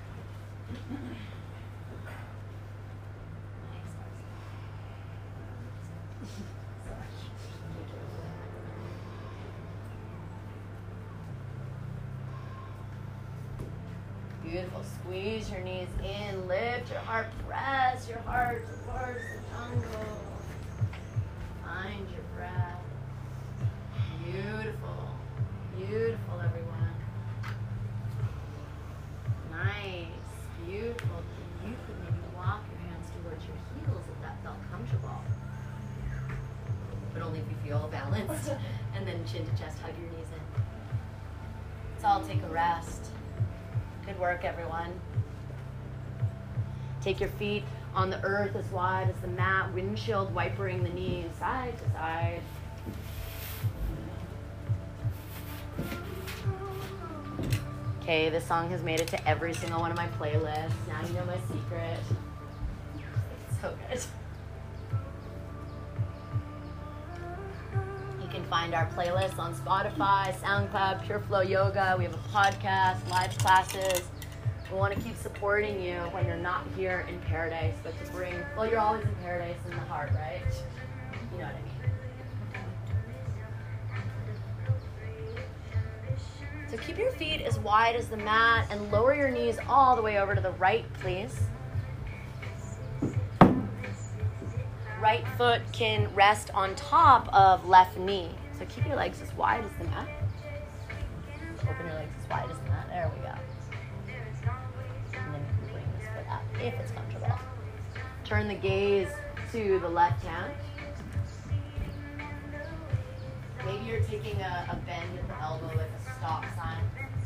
Beautiful. Squeeze your knees in. Lift your heart. Press your heart towards the jungle. Find your breath. Beautiful. Beautiful, everyone. Nice. Beautiful. You could maybe walk your hands towards your heels if that felt comfortable. But only if you feel balanced. And then chin to chest, hug your knees in. Let's all take a rest. Good work, everyone. Take your feet on the earth as wide as the mat, windshield wipering the knees side to side. Okay, this song has made it to every single one of my playlists. Now you know my secret. It's so good. You can find our playlists on Spotify, SoundCloud, Pure Flow Yoga. We have a podcast, live classes. We want to keep supporting you when you're not here in Paradise, but to bring, well, you're always in Paradise in the heart, right? You know what I mean. So keep your feet as wide as the mat and lower your knees all the way over to the right, please. Right foot can rest on top of left knee. So keep your legs as wide as the mat. Open your legs as wide as the mat. There we go. And then you can bring this foot up if it's comfortable. Turn the gaze to the left hand. Maybe you're taking a, a bend at the elbow like a stop sign.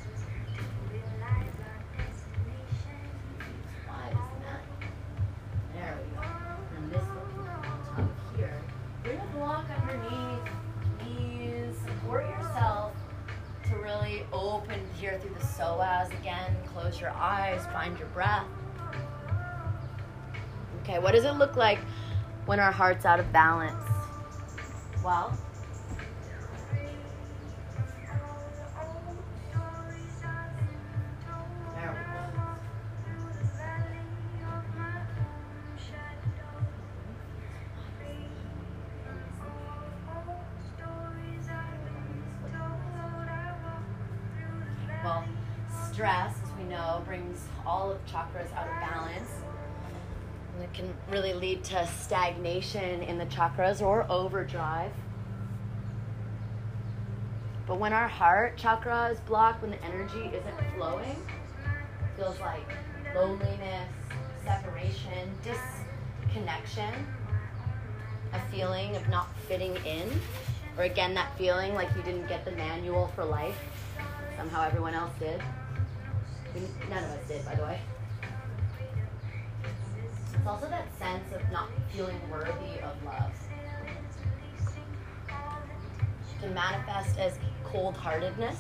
Wide as the mat. There we go. And this one on top of here. Bring a block underneath, knees, support yourself to really open here through the psoas again. Close your eyes, find your breath. Okay, what does it look like when our heart's out of balance? Well, there we go. Well, stress, as we know, brings all of chakras out of balance. And it can really lead to stagnation in the chakras or overdrive. But when our heart chakra is blocked, when the energy isn't flowing, it feels like loneliness, separation, disconnection, a feeling of not fitting in, or again, that feeling like you didn't get the manual for life. Somehow everyone else did. We, none of us did, by the way. It's also that sense of not feeling worthy of love. It can manifest as cold-heartedness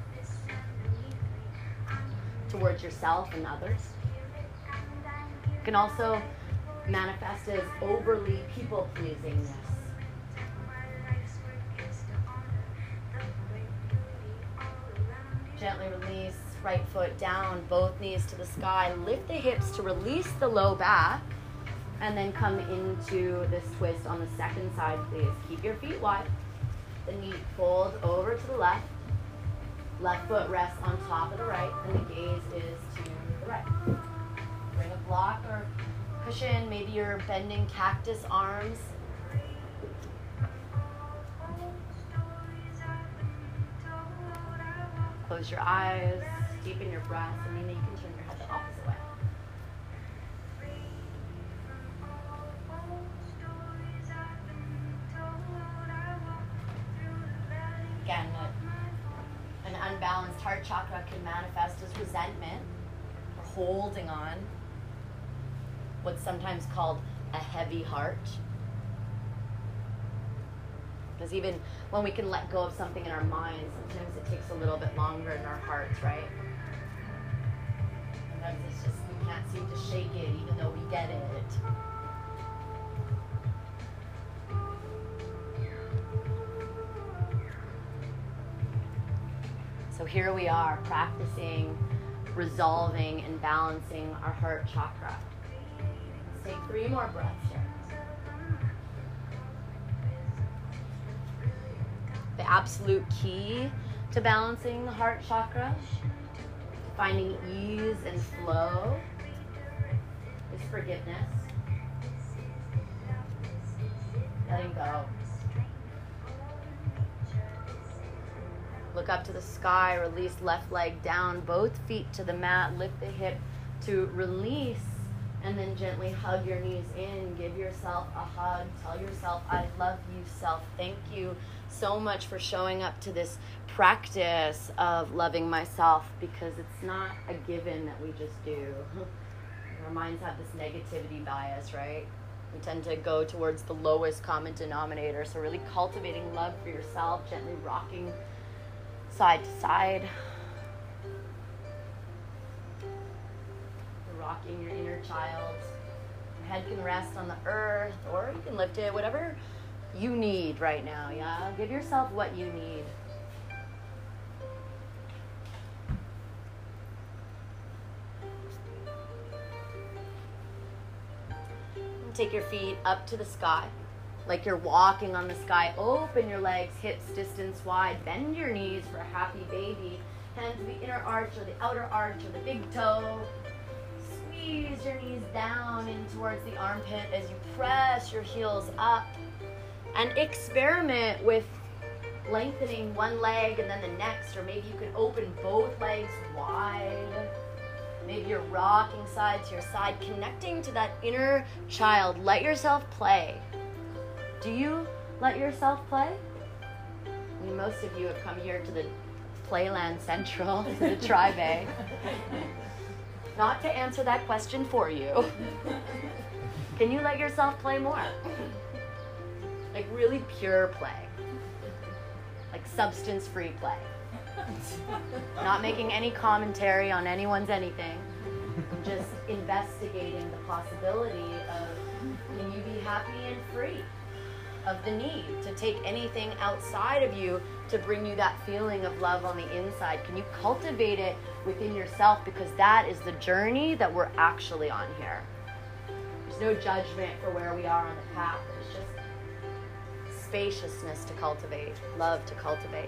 towards yourself and others. It can also manifest as overly people-pleasingness. Gently release, right foot down, both knees to the sky. Lift the hips to release the low back. And then come into this twist on the second side, please. Keep your feet wide. The knee folds over to the left. Left foot rests on top of the right, and the gaze is to the right. Bring a block or cushion. Maybe you're bending cactus arms. Close your eyes, deepen your breath, and then you can turn your head the opposite way. Again, an unbalanced heart chakra can manifest as resentment or holding on, what's sometimes called a heavy heart. Because even when we can let go of something in our minds, sometimes it takes a little bit longer in our hearts, right? Sometimes it's just, we can't seem to shake it even though we get it. So here we are practicing resolving and balancing our heart chakra. Let's take three more breaths here. The absolute key to balancing the heart chakra, finding ease and flow, is forgiveness. Letting go. Look up to the sky, release left leg down, both feet to the mat, lift the hip to release, and then gently hug your knees in. Give yourself a hug. Tell yourself, I love you, self. Thank you so much for showing up to this practice of loving myself, because it's not a given that we just do. Our minds have this negativity bias, right? We tend to go towards the lowest common denominator. So really cultivating love for yourself, gently rocking side to side. You're rocking your inner child. Your head can rest on the earth, or you can lift it, whatever you need right now, yeah? Give yourself what you need. And take your feet up to the sky. Like you're walking on the sky. Open your legs, hips distance wide. Bend your knees for a happy baby. Hands to the inner arch or the outer arch or the big toe. Squeeze your knees down in towards the armpit as you press your heels up. And experiment with lengthening one leg and then the next. Or maybe you can open both legs wide. Maybe you're rocking side to your side, connecting to that inner child. Let yourself play. Do you let yourself play? I mean, most of you have come here to the Playland Central, to the Tri-Bay. Not to answer that question for you. Can you let yourself play more? Like really pure play. Like substance-free play. Not making any commentary on anyone's anything. Just investigating the possibility of, can you be happy and free of the need to take anything outside of you to bring you that feeling of love on the inside? Can you cultivate it within yourself? Because that is the journey that we're actually on here. There's no judgment for where we are on the path. There's just spaciousness to cultivate, love to cultivate.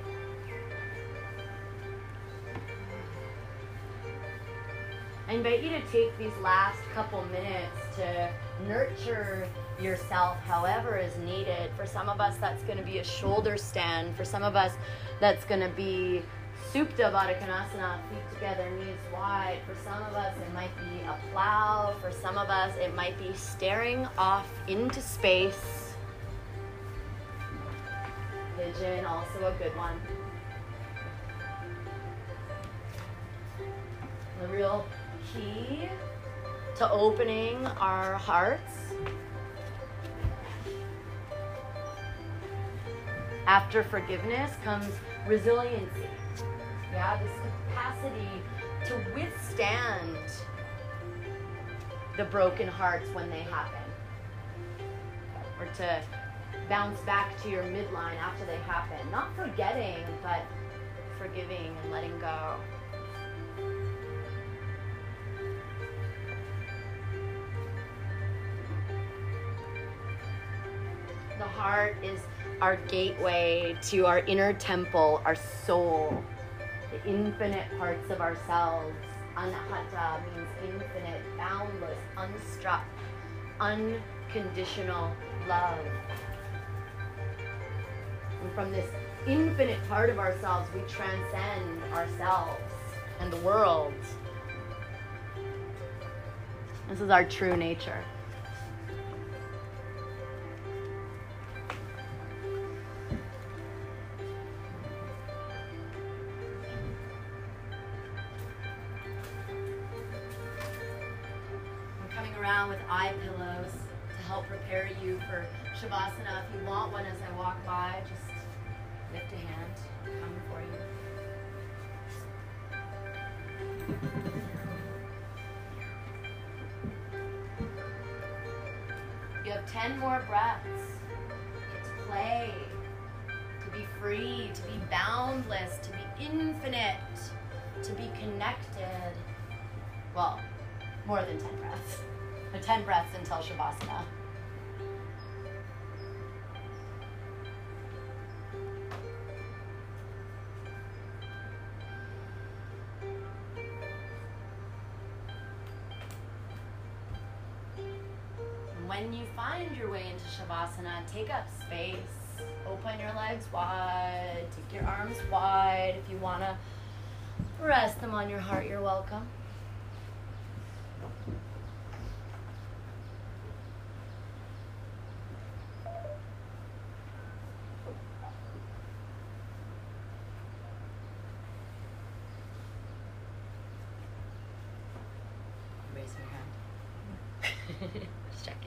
I invite you to take these last couple minutes to nurture yourself however is needed. For some of us, that's going to be a shoulder stand. For some of us, that's going to be Supta Baddha Konasana, feet together, knees wide. For some of us, it might be a plow. For some of us, it might be staring off into space. Pigeon, also a good one. The real key to opening our hearts after forgiveness comes resiliency. Yeah, this capacity to withstand the broken hearts when they happen, or to bounce back to your midline after they happen. Not forgetting, but forgiving and letting go. The heart is our gateway to our inner temple, our soul, the infinite parts of ourselves. Anahata means infinite, boundless, unstruck, unconditional love. And from this infinite part of ourselves, we transcend ourselves and the world. This is our true nature. Around with eye pillows. to help prepare you for Shavasana. If you want one as I walk by, just lift a hand, come for you. You have ten more breaths. Get to play, to be free, to be boundless, to be infinite, to be connected. Well, more than ten breaths. The ten breaths until Shavasana. When you find your way into Shavasana, take up space. Open your legs wide. Take your arms wide. If you want to rest them on your heart, you're welcome. Raise your hand. Just checking.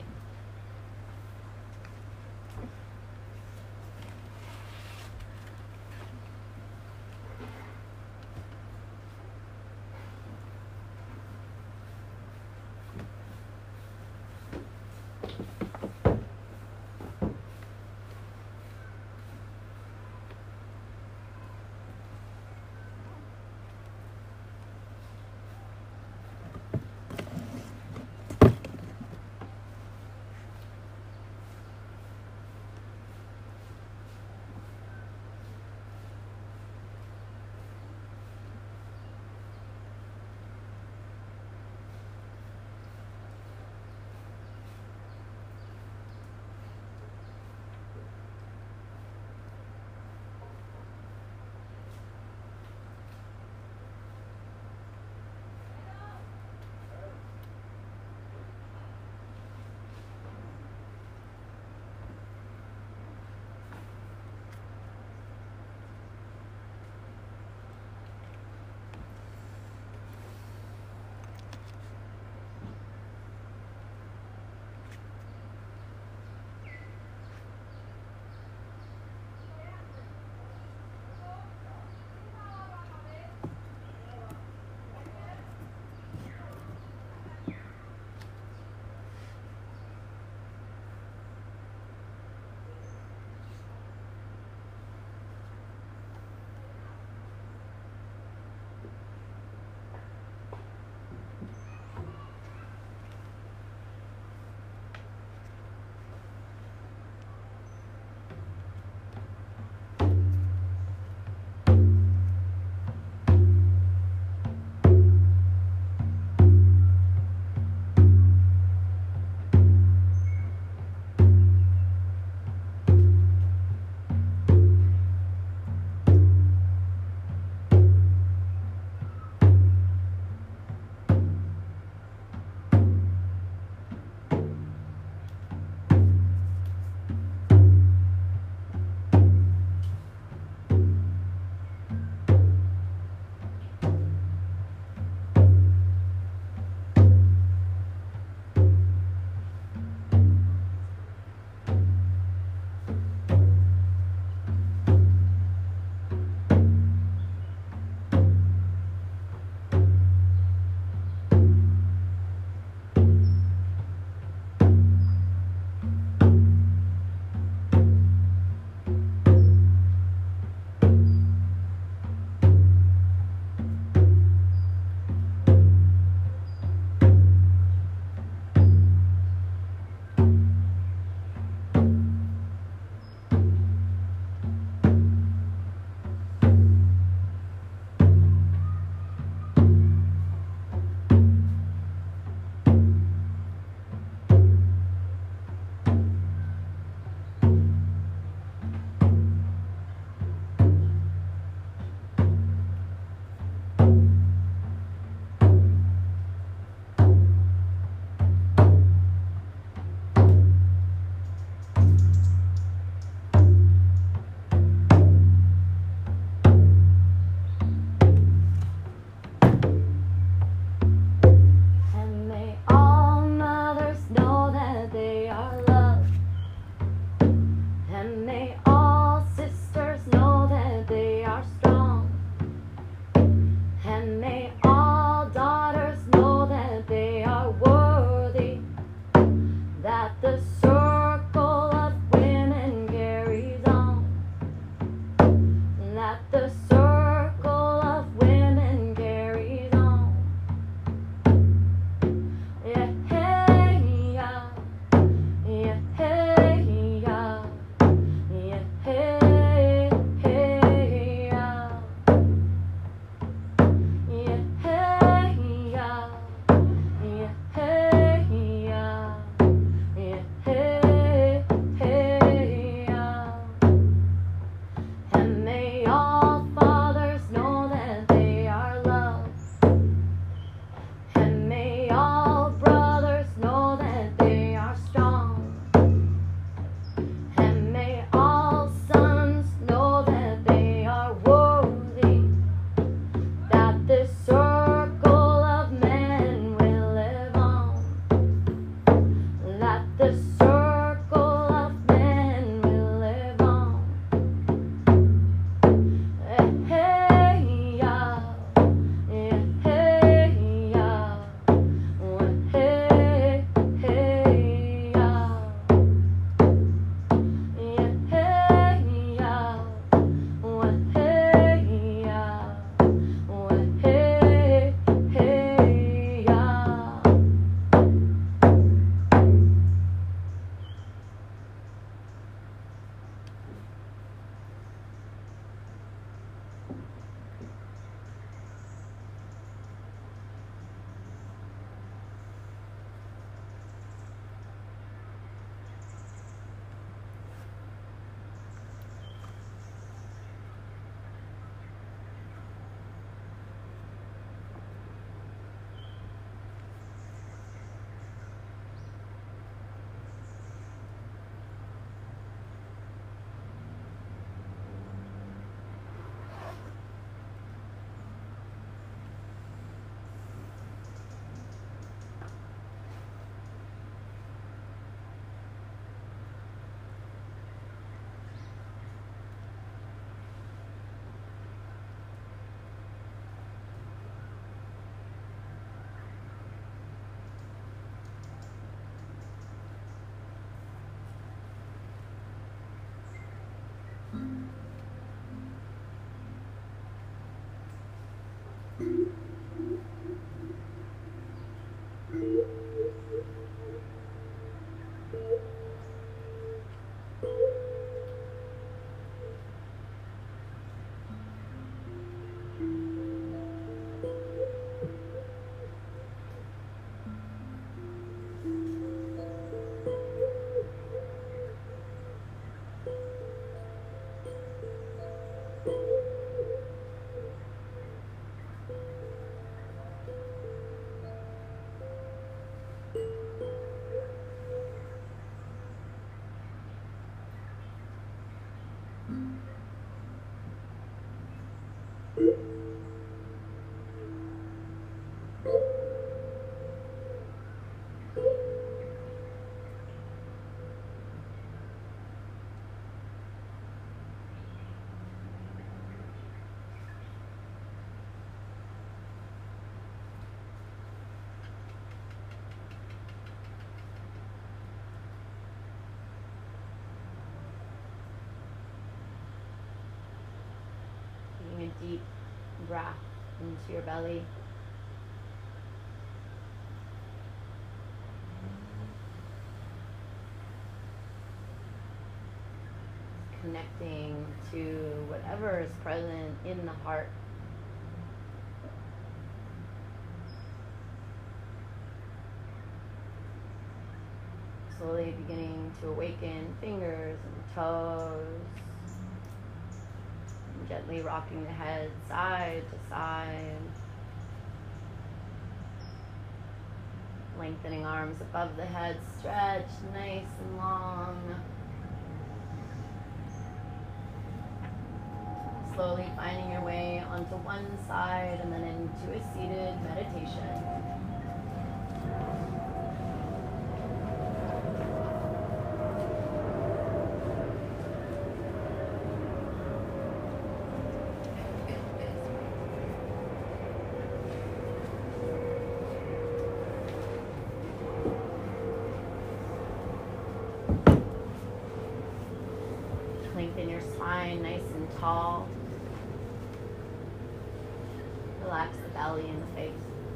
that the circle of women carries on, that the circle of women carries on. Yeah, hey, yeah, yeah, hey, yeah, yeah, hey, hey, yeah, yeah, hey, yeah, yeah, hey, yeah. Yeah, hey, hey, yeah. And may all fathers know that they are loved. And may all brothers know that they are strong. And may all sons know that they are worthy. That this circle of men will live on. That the circle of men will live on. Hey, hey, yeah, yeah, hey, yeah, well, hey, hey, yeah, yeah, hey, yeah, well, hey, yeah, well, hey, hey, yeah. Taking a deep breath into your belly. Connecting to whatever is present in the heart. Slowly beginning to awaken fingers and toes. And gently rocking the head side to side. Lengthening arms above the head, stretch nice and long. Slowly finding your way onto one side and then into a seated meditation. spine nice and tall. Relax the belly and the face.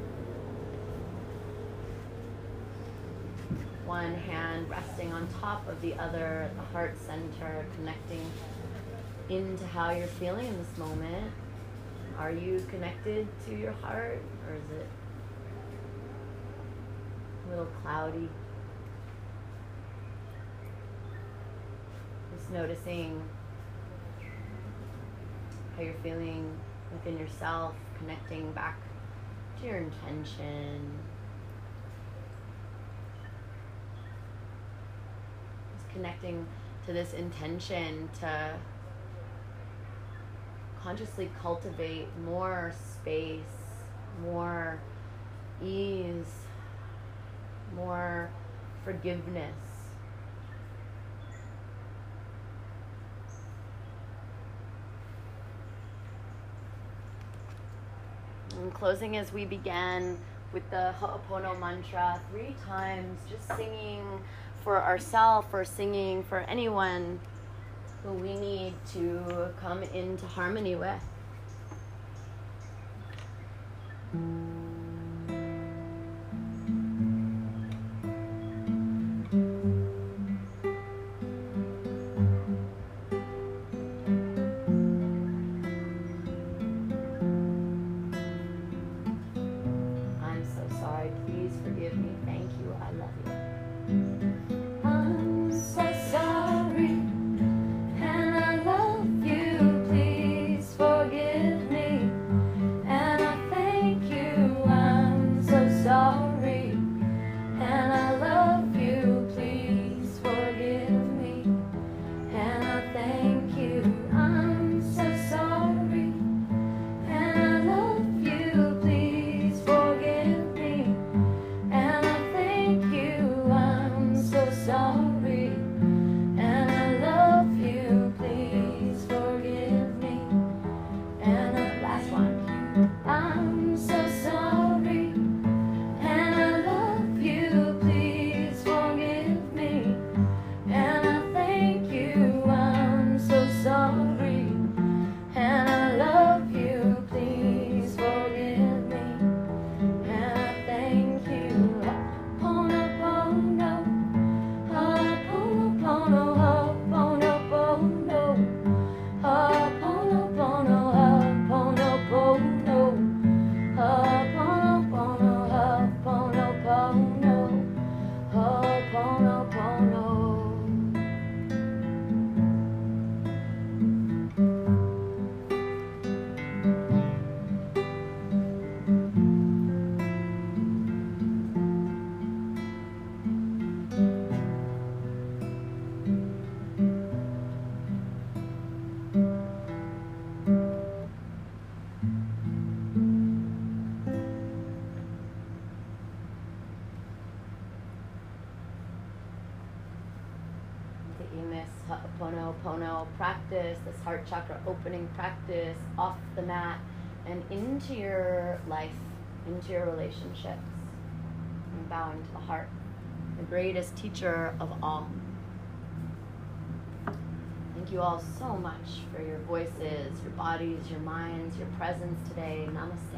One hand resting on top of the other at the heart center, connecting into how you're feeling in this moment. Are you connected to your heart, or is it a little cloudy? Just noticing how you're feeling within yourself, connecting back to your intention. Just connecting to this intention to consciously cultivate more space, more ease, more forgiveness. And closing as we began with the Ho'opono mantra three times, just singing for ourselves or singing for anyone who we need to come into harmony with. I'm so sorry. Please forgive me. Thank you. I love you. I'm so sorry. And I love you, please forgive me. And I thank you, I'm so sorry. And I love you, please forgive me. And I thank you, I'm so sorry. And I love you, please forgive me. And I thank you, I'm so sorry. And I love you, please forgive me. And the last one. I'm so sorry. And I love you, please forgive me. And I thank you, I'm so sorry. And I love you, please forgive me. And I thank you. Ho'opono, Ho'opono, Ho'opono, Ho'opono, Ho'opono, Ho'opono, Ho'opono, Ho'opono, Ho'opono. Taking this Ho'oponopono practice, this heart chakra opening practice off the mat and into your life, into your relationships. And bowing to the heart, the greatest teacher of all. Thank you all so much for your voices, your bodies, your minds, your presence today. Namaste.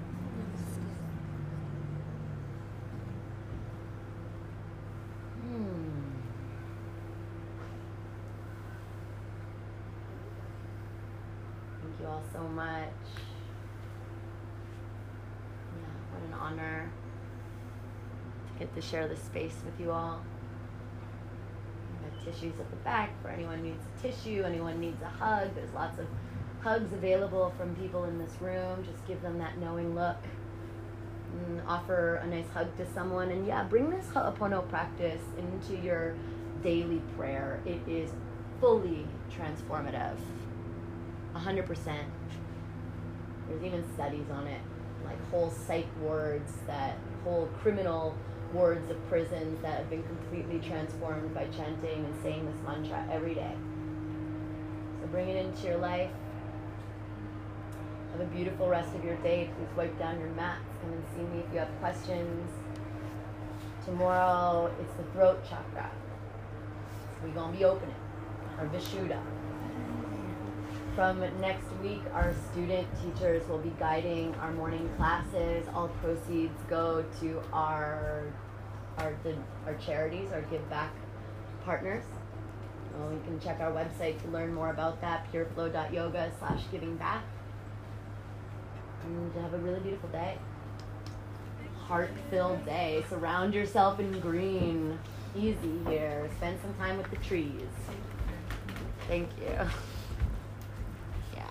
Hmm. Thank you all so much. Yeah, what an honor to get to share this space with you all. We've got tissues at the back for anyone who needs a tissue, anyone needs a hug. There's lots of hugs available from people in this room. Just give them that knowing look. And offer a nice hug to someone. And yeah, bring this Ho'opono practice into your daily prayer. It is fully transformative. one hundred percent. There's even studies on it, like whole psych wards, that whole criminal wards of prisons that have been completely transformed by chanting and saying this mantra every day. So bring it into your life. Have a beautiful rest of your day. Please wipe down your mats. Come and see me if you have questions. Tomorrow, it's the throat chakra. So we're going to be opening our Vishuddha. from next week, our student teachers will be guiding our morning classes. All proceeds go to our our the, our charities, our give back partners. Well, you can check our website to learn more about that, pureflow dot yoga slash giving back. And have a really beautiful day. Heart-filled day. Surround yourself in green. Easy here. Spend some time with the trees. Thank you. Yeah.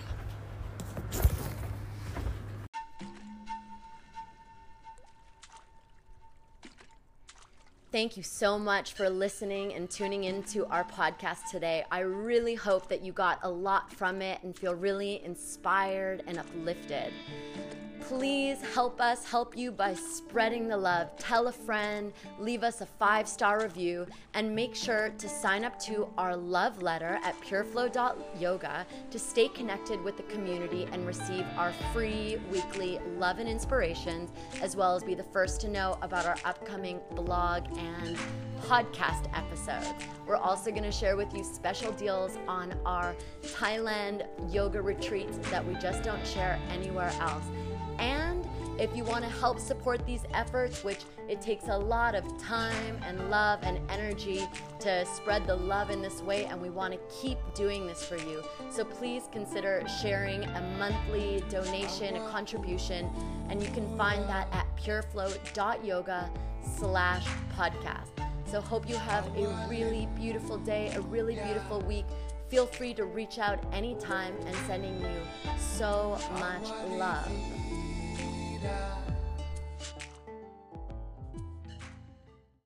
Thank you so much for listening and tuning into our podcast today. I really hope that you got a lot from it and feel really inspired and uplifted. Please help us help you by spreading the love. Tell a friend, leave us a five-star review, and make sure to sign up to our love letter at pureflow dot yoga to stay connected with the community and receive our free weekly love and inspirations, as well as be the first to know about our upcoming blog and podcast episodes. We're also going to share with you special deals on our Thailand yoga retreats that we just don't share anywhere else. And if you want to help support these efforts, which it takes a lot of time and love and energy to spread the love in this way, and we want to keep doing this for you. So please consider sharing a monthly donation, a contribution, and you can find that at pureflow dot yoga slash podcast. So hope you have a really beautiful day, a really beautiful week. Feel free to reach out anytime, and sending you so much love.